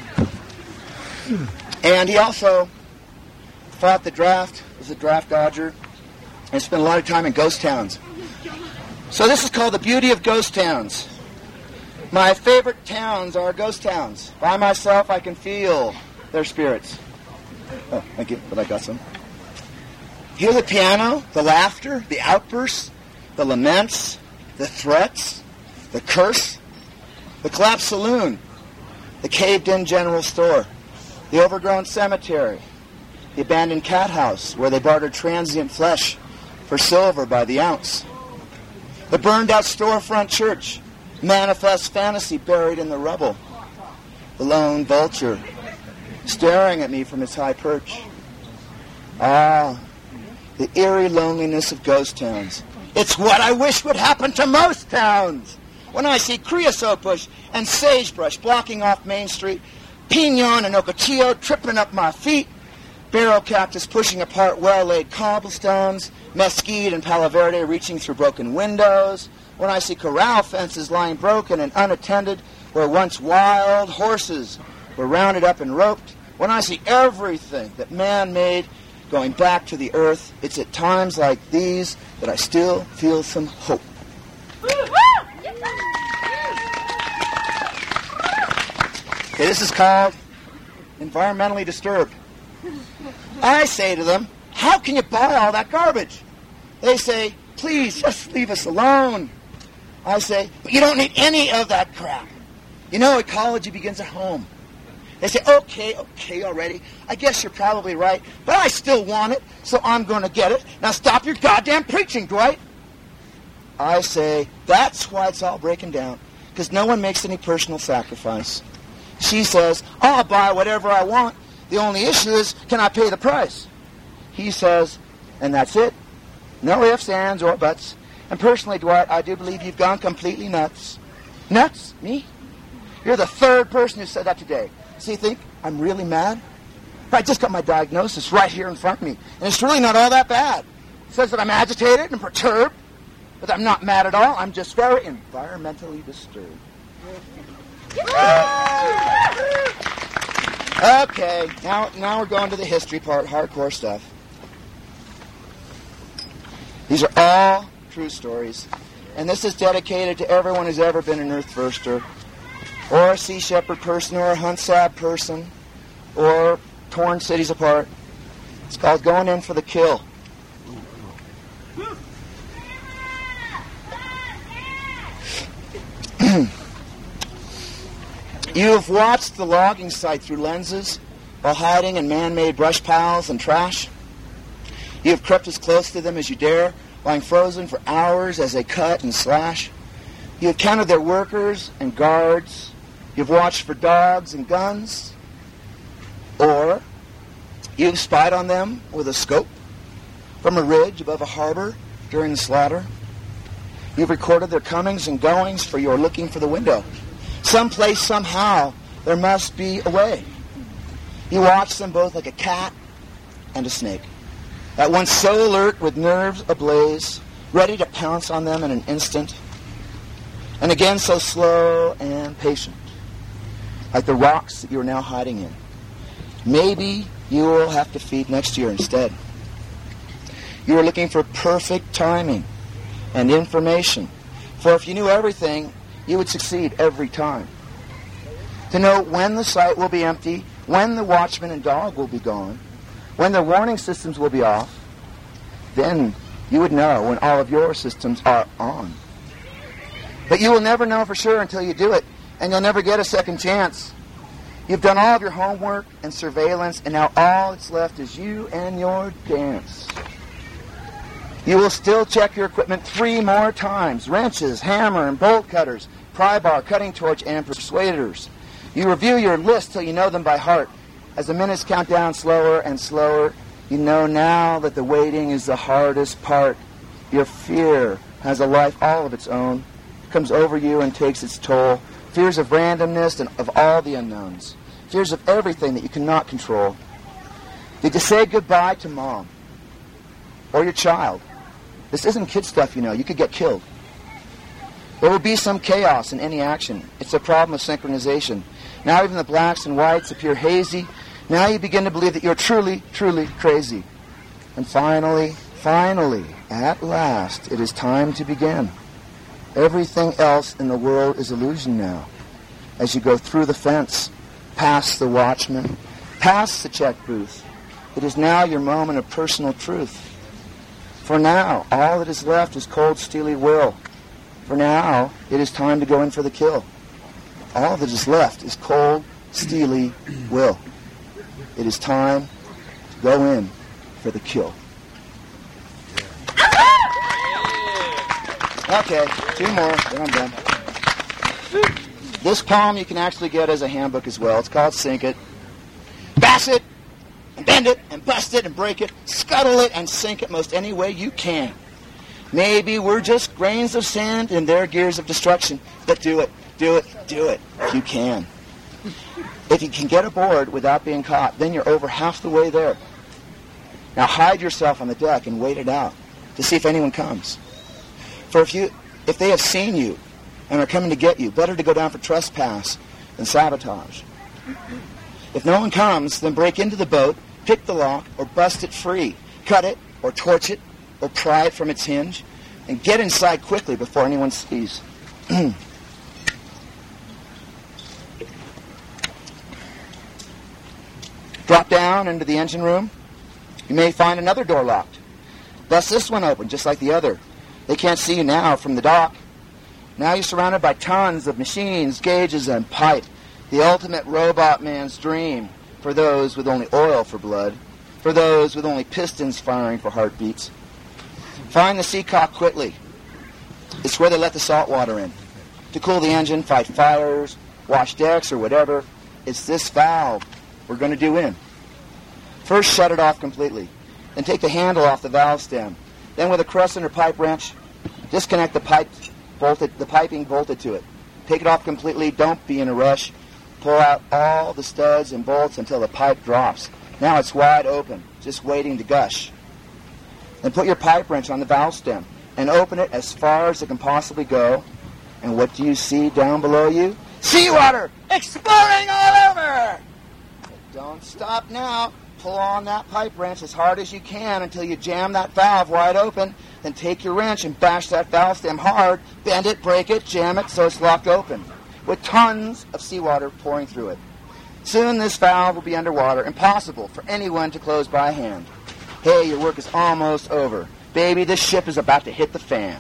And he also fought the draft, was a draft dodger, and spent a lot of time in ghost towns. So this is called the beauty of ghost towns. My favorite towns are ghost towns. By myself, I can feel their spirits. Oh, thank you, but I got some. Hear the piano, the laughter, the outbursts, the laments, the threats, the curse, the collapsed saloon, the caved-in general store, the overgrown cemetery, the abandoned cat house where they bartered transient flesh for silver by the ounce, the burned-out storefront church, manifest fantasy buried in the rubble, the lone vulture staring at me from its high perch. Ah, the eerie loneliness of ghost towns. It's what I wish would happen to most towns. When I see creosote bush and sagebrush blocking off Main Street, pinon and ocotillo tripping up my feet, barrel cactus pushing apart well-laid cobblestones, mesquite and palo verde reaching through broken windows, when I see corral fences lying broken and unattended where once wild horses were rounded up and roped, when I see everything that man made going back to the earth, it's at times like these that I still feel some hope. Okay, this is called environmentally disturbed. I say to them, how can you buy all that garbage? They say, please, just leave us alone. I say, but you don't need any of that crap. You know, ecology begins at home. They say, okay, okay already. I guess you're probably right, but I still want it, so I'm going to get it. Now stop your goddamn preaching, Dwight. I say, that's why it's all breaking down, because no one makes any personal sacrifice. She says, I'll buy whatever I want. The only issue is, can I pay the price? He says, and that's it. No ifs, ands, or buts. And personally, Dwight, I do believe you've gone completely nuts. Nuts? Me? You're the third person who said that today. So you think I'm really mad? I just got my diagnosis right here in front of me, and it's really not all that bad. It says that I'm agitated and perturbed, but I'm not mad at all. I'm just very environmentally disturbed. Okay, now, now we're going to the history part, hardcore stuff. These are all true stories, and this is dedicated to everyone who's ever been an Earth Firster, or a Sea Shepherd person, or a Hunt Sab person, or torn cities apart. It's called Going In for the Kill. You have watched the logging site through lenses while hiding in man-made brush piles and trash. You have crept as close to them as you dare, lying frozen for hours as they cut and slash. You have counted their workers and guards. You've watched for dogs and guns. Or you've spied on them with a scope from a ridge above a harbor during the slaughter. You've recorded their comings and goings, for you're looking for the window. Someplace, somehow, there must be a way. You watch them both like a cat and a snake. At once so alert with nerves ablaze, ready to pounce on them in an instant. And again so slow and patient, like the rocks that you're now hiding in. Maybe you will have to feed next year instead. You are looking for perfect timing and information. For if you knew everything, you would succeed every time. To know when the site will be empty, when the watchman and dog will be gone, when the warning systems will be off, then you would know when all of your systems are on. But you will never know for sure until you do it, and you'll never get a second chance. You've done all of your homework and surveillance, and now all that's left is you and your dance. You will still check your equipment three more times. Wrenches, hammer and bolt cutters, pry bar, cutting torch, and persuaders. You review your list till you know them by heart. As the minutes count down slower and slower, you know now that the waiting is the hardest part. Your fear has a life all of its own, comes over you and takes its toll. Fears of randomness and of all the unknowns. Fears of everything that you cannot control. Did you say goodbye to Mom? Or your child? This isn't kid stuff, you know. You could get killed. There will be some chaos in any action. It's a problem of synchronization. Now even the blacks and whites appear hazy. Now you begin to believe that you're truly, truly crazy. And finally, finally, at last, it is time to begin. Everything else in the world is illusion now. As you go through the fence, past the watchman, past the check booth, it is now your moment of personal truth. For now, all that is left is cold, steely will. For now, it is time to go in for the kill. All that is left is cold, steely will. It is time to go in for the kill. Okay, two more, then I'm done. This poem you can actually get as a handbook as well. It's called Sink It. Bash it, and bend it, and bust it, and break it, scuttle it, and sink it most any way you can. Maybe we're just grains of sand in their gears of destruction, but do it, do it, do it, if you can. If you can get aboard without being caught, then you're over half the way there. Now hide yourself on the deck and wait it out to see if anyone comes. For if you, if they have seen you and are coming to get you, better to go down for trespass than sabotage. If no one comes, then break into the boat, pick the lock, or bust it free. Cut it, or torch it, or pry it from its hinge, and get inside quickly before anyone sees. Drop down into the engine room. You may find another door locked. Bust this one open, just like the other. They can't see you now from the dock. Now you're surrounded by tons of machines, gauges, and pipe. The ultimate robot man's dream for those with only oil for blood, for those with only pistons firing for heartbeats. Find the seacock quickly. It's where they let the salt water in. To cool the engine, fight fires, wash decks, or whatever. It's this valve we're going to do in. First, shut it off completely. Then take the handle off the valve stem. Then with a crescent or pipe wrench, disconnect the pipe bolted, the piping bolted to it. Take it off completely. Don't be in a rush. Pull out all the studs and bolts until the pipe drops. Now it's wide open, just waiting to gush. Then put your pipe wrench on the valve stem and open it as far as it can possibly go. And what do you see down below you? Seawater exploding all over! But don't stop now. Pull on that pipe wrench as hard as you can until you jam that valve wide open. Then take your wrench and bash that valve stem hard. Bend it, break it, jam it so it's locked open, with tons of seawater pouring through it. Soon this valve will be underwater, impossible for anyone to close by hand. Hey, your work is almost over. Baby, this ship is about to hit the fan.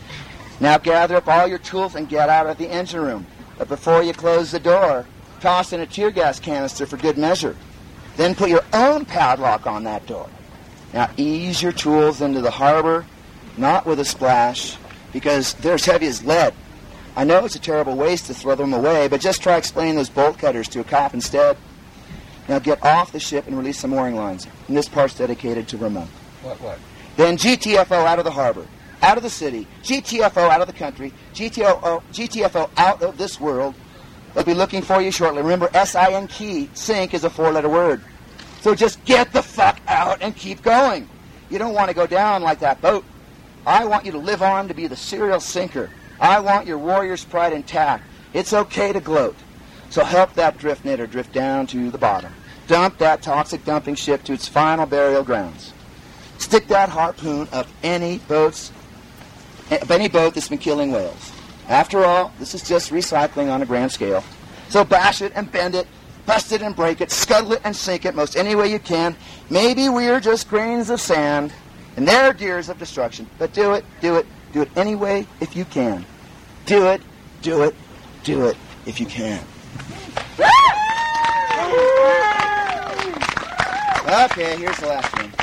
Now gather up all your tools and get out of the engine room. But before you close the door, toss in a tear gas canister for good measure. Then put your own padlock on that door. Now ease your tools into the harbor, not with a splash, because they're as heavy as lead. I know it's a terrible waste to throw them away, but just try explaining those bolt cutters to a cop instead. Now get off the ship and release some mooring lines. And this part's dedicated to Ramon. What, what? Then G T F O out of the harbor, out of the city, G T F O out of the country, G T F O, G T F O out of this world. They'll be looking for you shortly. Remember, S I N K, sink, is a four-letter word. So just get the fuck out and keep going. You don't want to go down like that boat. I want you to live on to be the serial sinker. I want your warrior's pride intact. It's okay to gloat. So help that drift knitter drift down to the bottom. Dump that toxic dumping ship to its final burial grounds. Stick that harpoon up any boats, up any boat that's been killing whales. After all, this is just recycling on a grand scale. So bash it and bend it, bust it and break it, scuttle it and sink it most any way you can. Maybe we're just grains of sand in their gears of destruction. But do it, do it, do it anyway if you can. Do it, do it, do it if you can. Okay, here's the last one.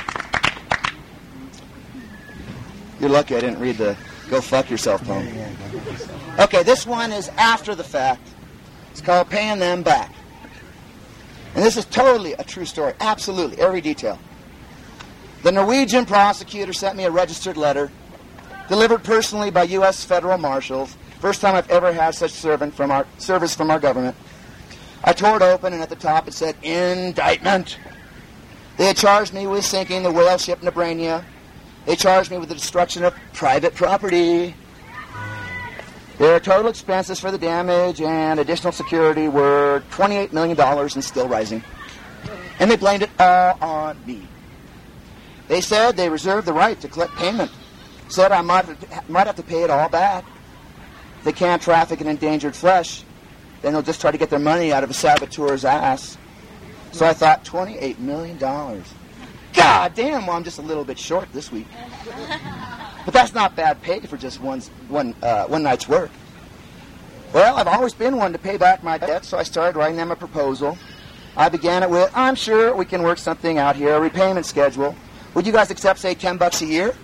You're lucky I didn't read the Go Fuck Yourself poem. Okay, this one is after the fact. It's called Paying Them Back. And this is totally a true story. Absolutely, every detail. The Norwegian prosecutor sent me a registered letter, delivered personally by U S federal marshals. First time I've ever had such servant from our service from our government. I tore it open, and at the top it said, indictment. They had charged me with sinking the whale ship Nebrania. They charged me with the destruction of private property. Their total expenses for the damage and additional security were twenty-eight million dollars and still rising. And they blamed it all on me. They said they reserved the right to collect payment. Said I might, might have to pay it all back. If they can't traffic in endangered flesh, then they'll just try to get their money out of a saboteur's ass. So I thought, twenty-eight million dollars. God damn, well, I'm just a little bit short this week. But that's not bad pay for just one, one, uh, one night's work. Well, I've always been one to pay back my debt, so I started writing them a proposal. I began it with, I'm sure we can work something out here, a repayment schedule. Would you guys accept, say, ten bucks a year?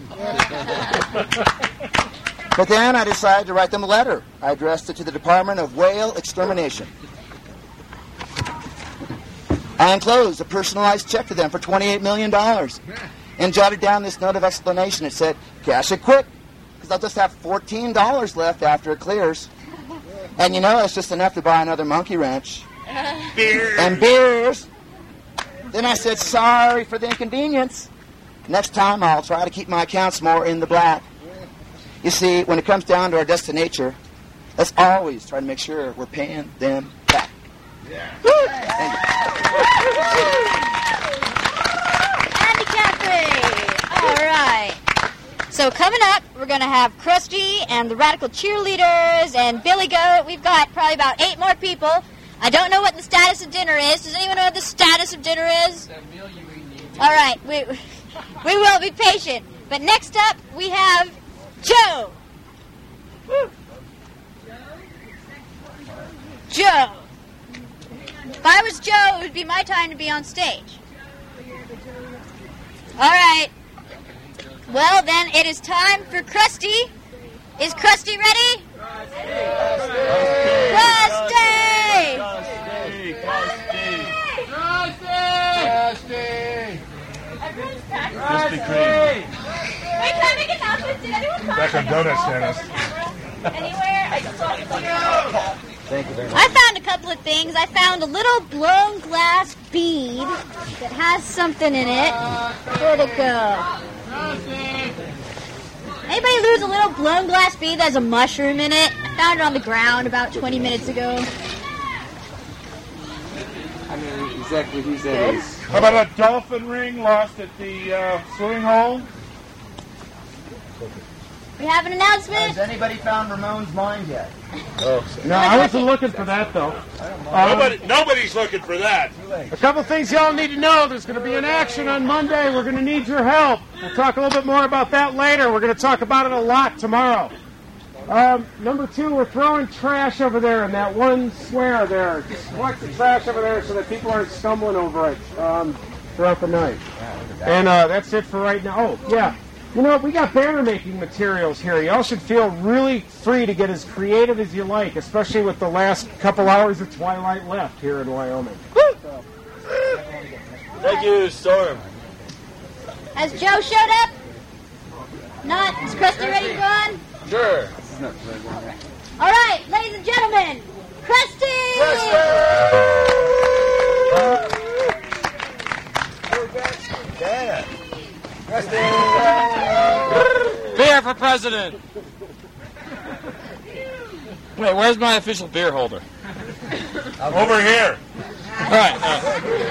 But then I decided to write them a letter. I addressed it to the Department of Whale Extermination. I enclosed a personalized check to them for twenty-eight million dollars and jotted down this note of explanation. It said, cash it quick, because I'll just have fourteen dollars left after it clears. And you know, it's just enough to buy another monkey wrench. Beers. And beers. Then I said, sorry for the inconvenience. Next time I'll try to keep my accounts more in the black. You see, when it comes down to our destination, let's always try to make sure we're paying them back. Yeah. Andy Caffrey. All right. So coming up, we're going to have Krusty and the Radical Cheerleaders and Billy Goat. We've got probably about eight more people. I don't know what the status of dinner is. Does anyone know what the status of dinner is? All right. We, we will be patient. But next up, we have Joe. Woo. Joe. If I was Joe, it would be my time to be on stage. All right. Well, then it is time for Krusty. Is Krusty ready? Krusty! Krusty! Krusty! Krusty! Krusty! Krusty! Krispy Kreme. Wait, can I make an announcement? Did anyone find Back on donuts, Dennis. anywhere? I just want to Thank you very much. I found a couple of things. I found a little blown glass bead that has something in it. Where'd it go? Anybody lose a little blown glass bead that has a mushroom in it? I found it on the ground about twenty minutes ago. I mean, exactly whose that is. How about a dolphin ring lost at the uh, swimming hole? We have an announcement. Has anybody found Ramon's mind yet? Oh, no, I wasn't looking for that, though. Um, Nobody, nobody's looking for that. A couple things y'all need to know. There's going to be an action on Monday. We're going to need your help. We'll talk a little bit more about that later. We're going to talk about it a lot tomorrow. Um, number two, we're throwing trash over there in that one square there. Just collect the trash over there so that people aren't stumbling over it um, throughout the night. And uh, that's it for right now. Oh, yeah. You know, we got banner-making materials here. Y'all should feel really free to get as creative as you like, especially with the last couple hours of twilight left here in Wyoming. So. Thank you, Storm. Has Joe showed up? Not? Is Krusty ready to go on? Sure. All right, ladies and gentlemen, Krusty! Yeah. Beer for president. Wait, where's my official beer holder? Over here. All right. Uh,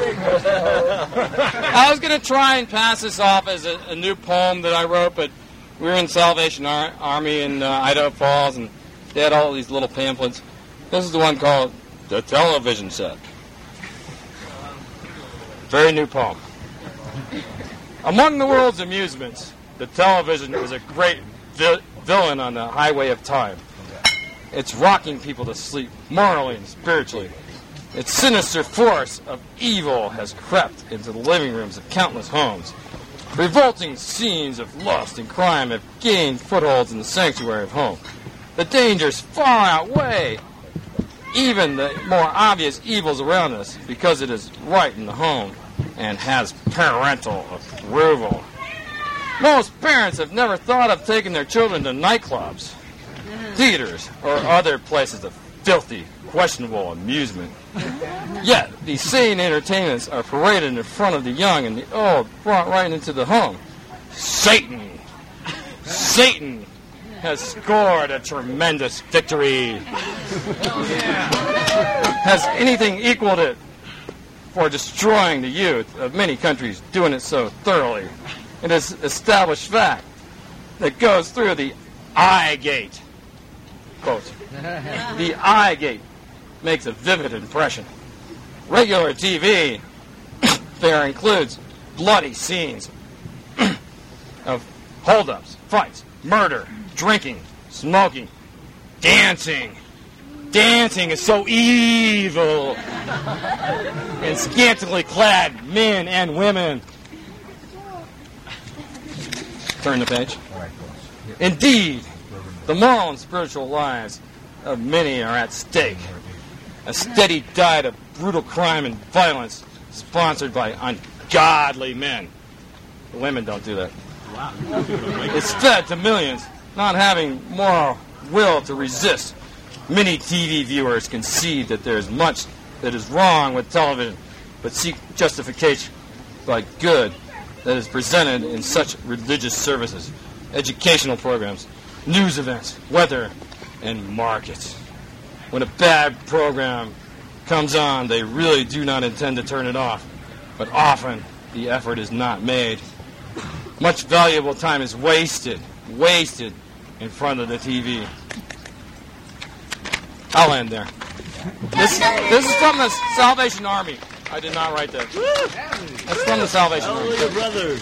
I was going to try and pass this off as a, a new poem that I wrote, but we were in Salvation Ar- Army in uh, Idaho Falls, and they had all these little pamphlets. This is the one called The Television Set. Very new poem. Among the world's amusements, the television is a great vi- villain on the highway of time. It's rocking people to sleep, morally and spiritually. Its sinister force of evil has crept into the living rooms of countless homes. Revolting scenes of lust and crime have gained footholds in the sanctuary of home. The dangers far outweigh even the more obvious evils around us because it is right in the home and has parental approval. Most parents have never thought of taking their children to nightclubs, theaters, or other places of filthy, questionable amusement. Yet, these sane entertainments are paraded in front of the young and the old, brought right into the home. Satan! Satan has scored a tremendous victory. Has anything equaled it for destroying the youth of many countries, doing it so thoroughly? It is established fact that goes through the eye gate. Quote, the eye gate makes a vivid impression. Regular T V fare includes bloody scenes of holdups, fights, murder, drinking, smoking, dancing. Dancing is so evil. And scantily clad men and women. Turn the page. Indeed, the moral and spiritual lives of many are at stake. A steady diet of brutal crime and violence sponsored by ungodly men. The women don't do that. Wow. It's fed to millions, not having moral will to resist. Many T V viewers concede that there is much that is wrong with television, but seek justification by good that is presented in such religious services, educational programs, news events, weather, and markets. When a bad program comes on, they really do not intend to turn it off, but often the effort is not made. Much valuable time is wasted, wasted in front of the T V. I'll end there. This, this is from the Salvation Army. I did not write that. That's from the Salvation Army. Oh, brother.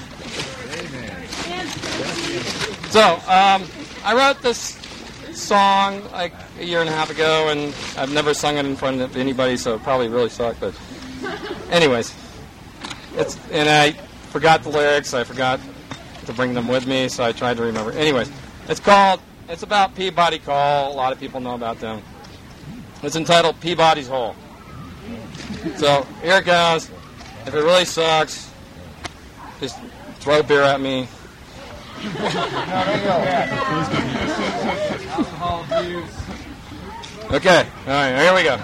So, um, I wrote this song like a year and a half ago, and I've never sung it in front of anybody, so it probably really sucked. But, anyways, it's and I forgot the lyrics. I forgot to bring them with me, so I tried to remember. Anyways, it's called. It's about Peabody Coal. A lot of people know about them. It's entitled Peabody's Hole. So here it goes. If it really sucks, just throw beer at me. Okay, all right, here we go.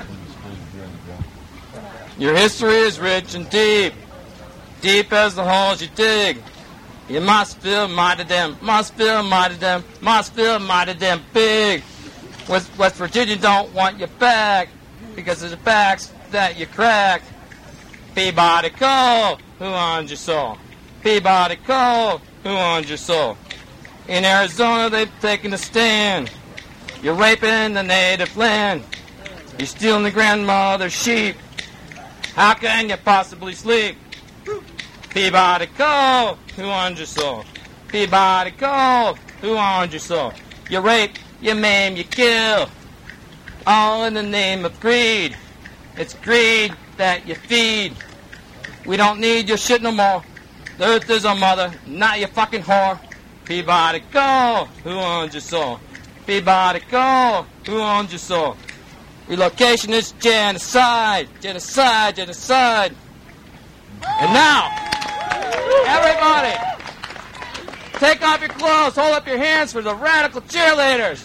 Your history is rich and deep, deep as the holes you dig. You must feel mighty damn, must feel mighty damn, must feel mighty damn big. West, West Virginia don't want you back because of the backs that you crack. Peabody Coal, who owns your soul? Peabody Coal, who owns your soul? In Arizona, they've taken a stand. You're raping the native land. You're stealing the grandmother's sheep. How can you possibly sleep? Peabody Coal, who owns your soul? Peabody Coal, who owns your soul? You rape, you maim, you kill, all in the name of greed. It's greed that you feed. We don't need your shit no more. The earth is our mother, not your fucking whore. Peabody Coal, who owns your soul? Peabody Coal, who owns your soul? Relocation is genocide, genocide, genocide. And now, everybody, take off your clothes, hold up your hands for the radical cheerleaders.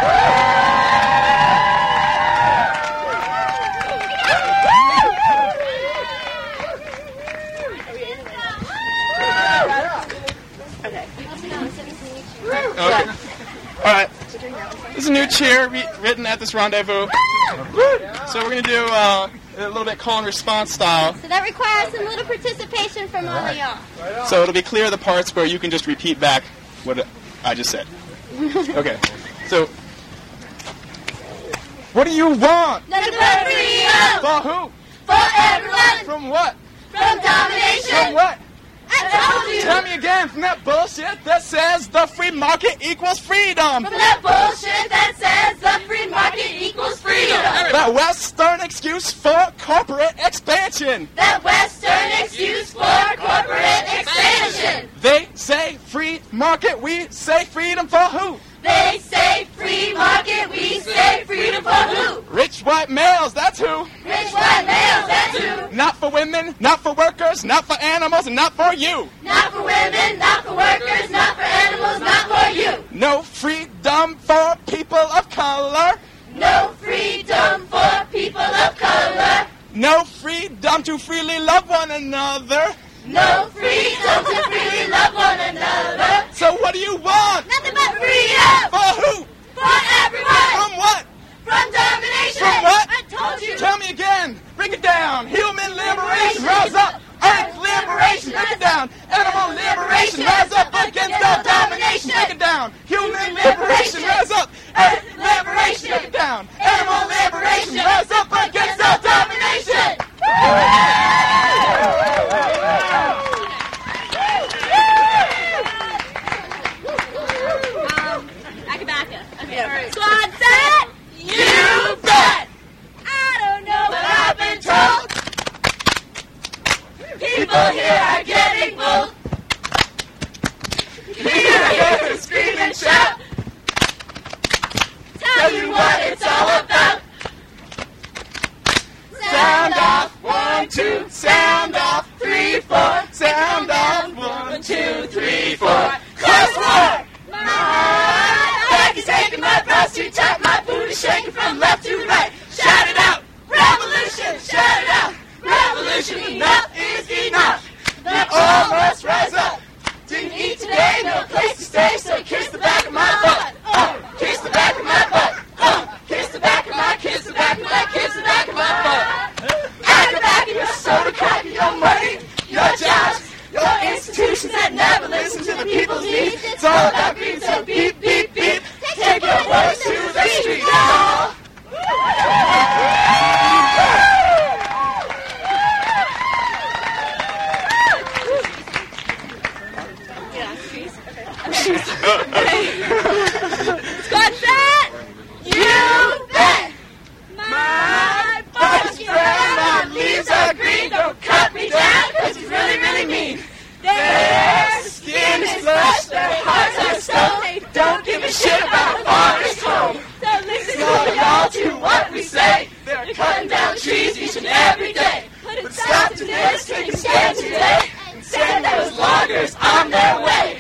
Okay. All right. This is a new cheer re- written at this rendezvous. So we're going to do uh, a little bit call and response style. So that requires some little participation from all of y'all. So it'll be clear the parts where you can just repeat back what I just said. Okay. So, what do you want? Nothing but freedom. For who? For everyone. From what? From domination. From what? I told you. Tell me again from that bullshit that says the free market equals freedom. From that bullshit that says the free market equals freedom. That Western excuse for corporate expansion. That Western excuse for corporate expansion. They say free market, we say freedom for who? They say free market, we say freedom for who? Rich white males, that's who. Rich white males, that's who. Not for women, not for workers, not for animals, and not for you. Not for women, not for workers, not for animals, not for you. No freedom for people of color. No freedom for people of color. No freedom to freely love one another. No freedom to freely love one another. So what do you want? Nothing but freedom! For who? For everyone! From what? From domination! From what? I told you! Tell me again. Bring it down. Human liberation. Rise up. Earth liberation. Break it down. Animal liberation. Rise up against all domination. Break it down. Human liberation. Rise up. Earth liberation. Break it down. Animal liberation. Rise up against all domination. Um, Akabaka. Okay, all right. Squad set! You bet! I don't know, but I've been told people here are getting bold. Here I hear them scream and shout. Tell you what it's all about. Sound off. One, two. Sound off. Three, four. Sound off. One, two, three, four. Class war. My back is aching, my breast too tight, my boot is shaking from left to right. Shout it out, revolution! Shout it out, revolution! Enough is enough. Now all must rise up. Didn't eat today, no place to stay, so kiss the back of my butt. Uh, kiss the back of my butt. Uh, kiss the back of my, kiss the back of my, kiss the back of my butt. Acrobatic, your soda crack, your money, your jobs, your institutions that never listen to the people's needs. It's all about greed, so beep, beep, beep. Take your voice to the street, y'all. Squad set! You bet! My boss friend, my leaves are green. Don't cut me down, cause he's really, really mean. Their skin is flesh, their hearts are stone. They don't give a shit about a forest home. So listen to y'all to what we say. They're cutting down trees each and every day. Put a stop to this, take a stand today, and send those loggers on their way.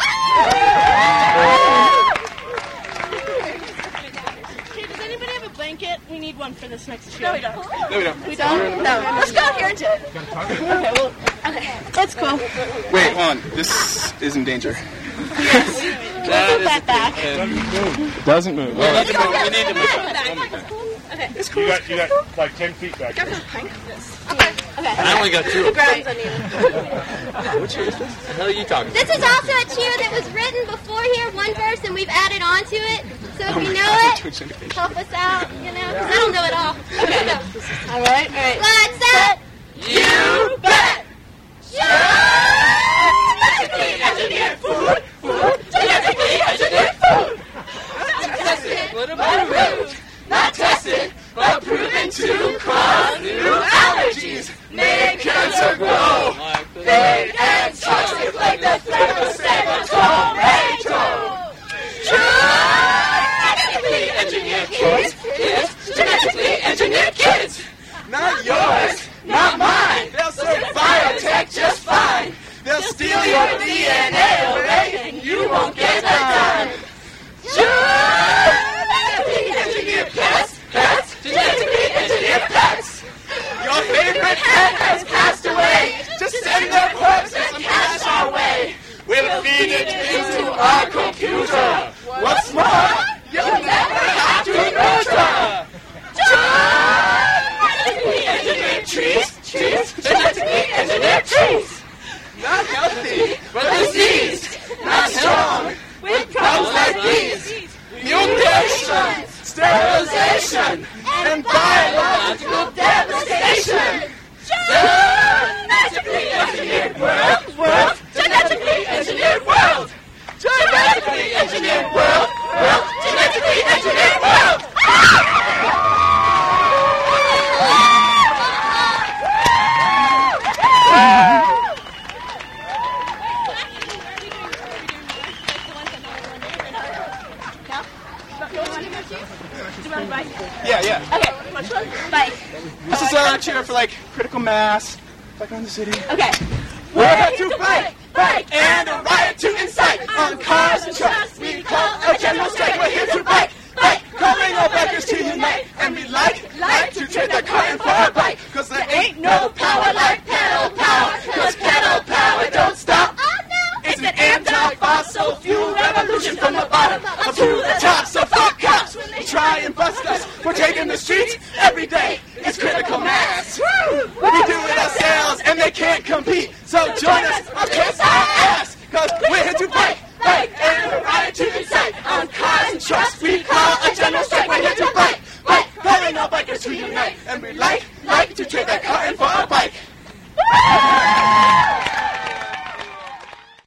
Hey, does anybody have a blanket? We need one for this next show. No, we don't. No, we don't. We don't? No. Let's go here into it. Okay, well, okay. That's cool. Wait, hold on. This is in danger. Yes. We'll put that back. It doesn't move. We need to move. We need to move. Okay. It's cool. You got, you got like ten feet back. Go for the prank. Okay. Okay. I only got two. The ground's uneven. Which cheer is this? The hell are you talking This is also a cheer that was written before here, one verse, and we've added on to it. So if Oh you my know God, it, help us out, you know, because I don't know it all. Okay, go. All right, all right. Squad set! You bet! Genetically engineered food! Food! Genetically engineered food! Untested, but approved. Not tested, but proven to cause new allergies. Make cancer grow. Big and toxic like the threat of a tomato. Genetically engineered kids, kids, genetically engineered kids. Not yours, not mine. They'll serve biotech just fine. They'll steal your D N A away and you won't get that done. Genetically engineered pets, pets, genetically engineered pets. Your favorite pet has passed away. Just send their corpses and cash our way. We'll feed it into our computer. What's more, you'll never have to nurture. Genetically engineered trees, trees, genetically engineered trees. Not healthy, but diseased. Not strong, with problems like these. Mutation, sterilization, and biological devastation. Genetically engineered world, world, genetically engineered world. Genetically engineered world, world, genetically engineered world. Yeah, yeah. Okay, which one? Bike. This is a cheer for like critical mass, like on the city. Okay. We're here to fight, fight, and a riot to incite. On cars and trucks, we call a general strike. We're here to fight, fight, calling all bikers to unite. And we like, like to trade the car in for a bike. Cause there ain't no power like pedal power. Cause pedal power don't stop. It's an anti-fossil up to the top. So fuck cops when they try and bust us. We're taking the streets every day. It's critical mass. We do it ourselves and they can't compete. So join us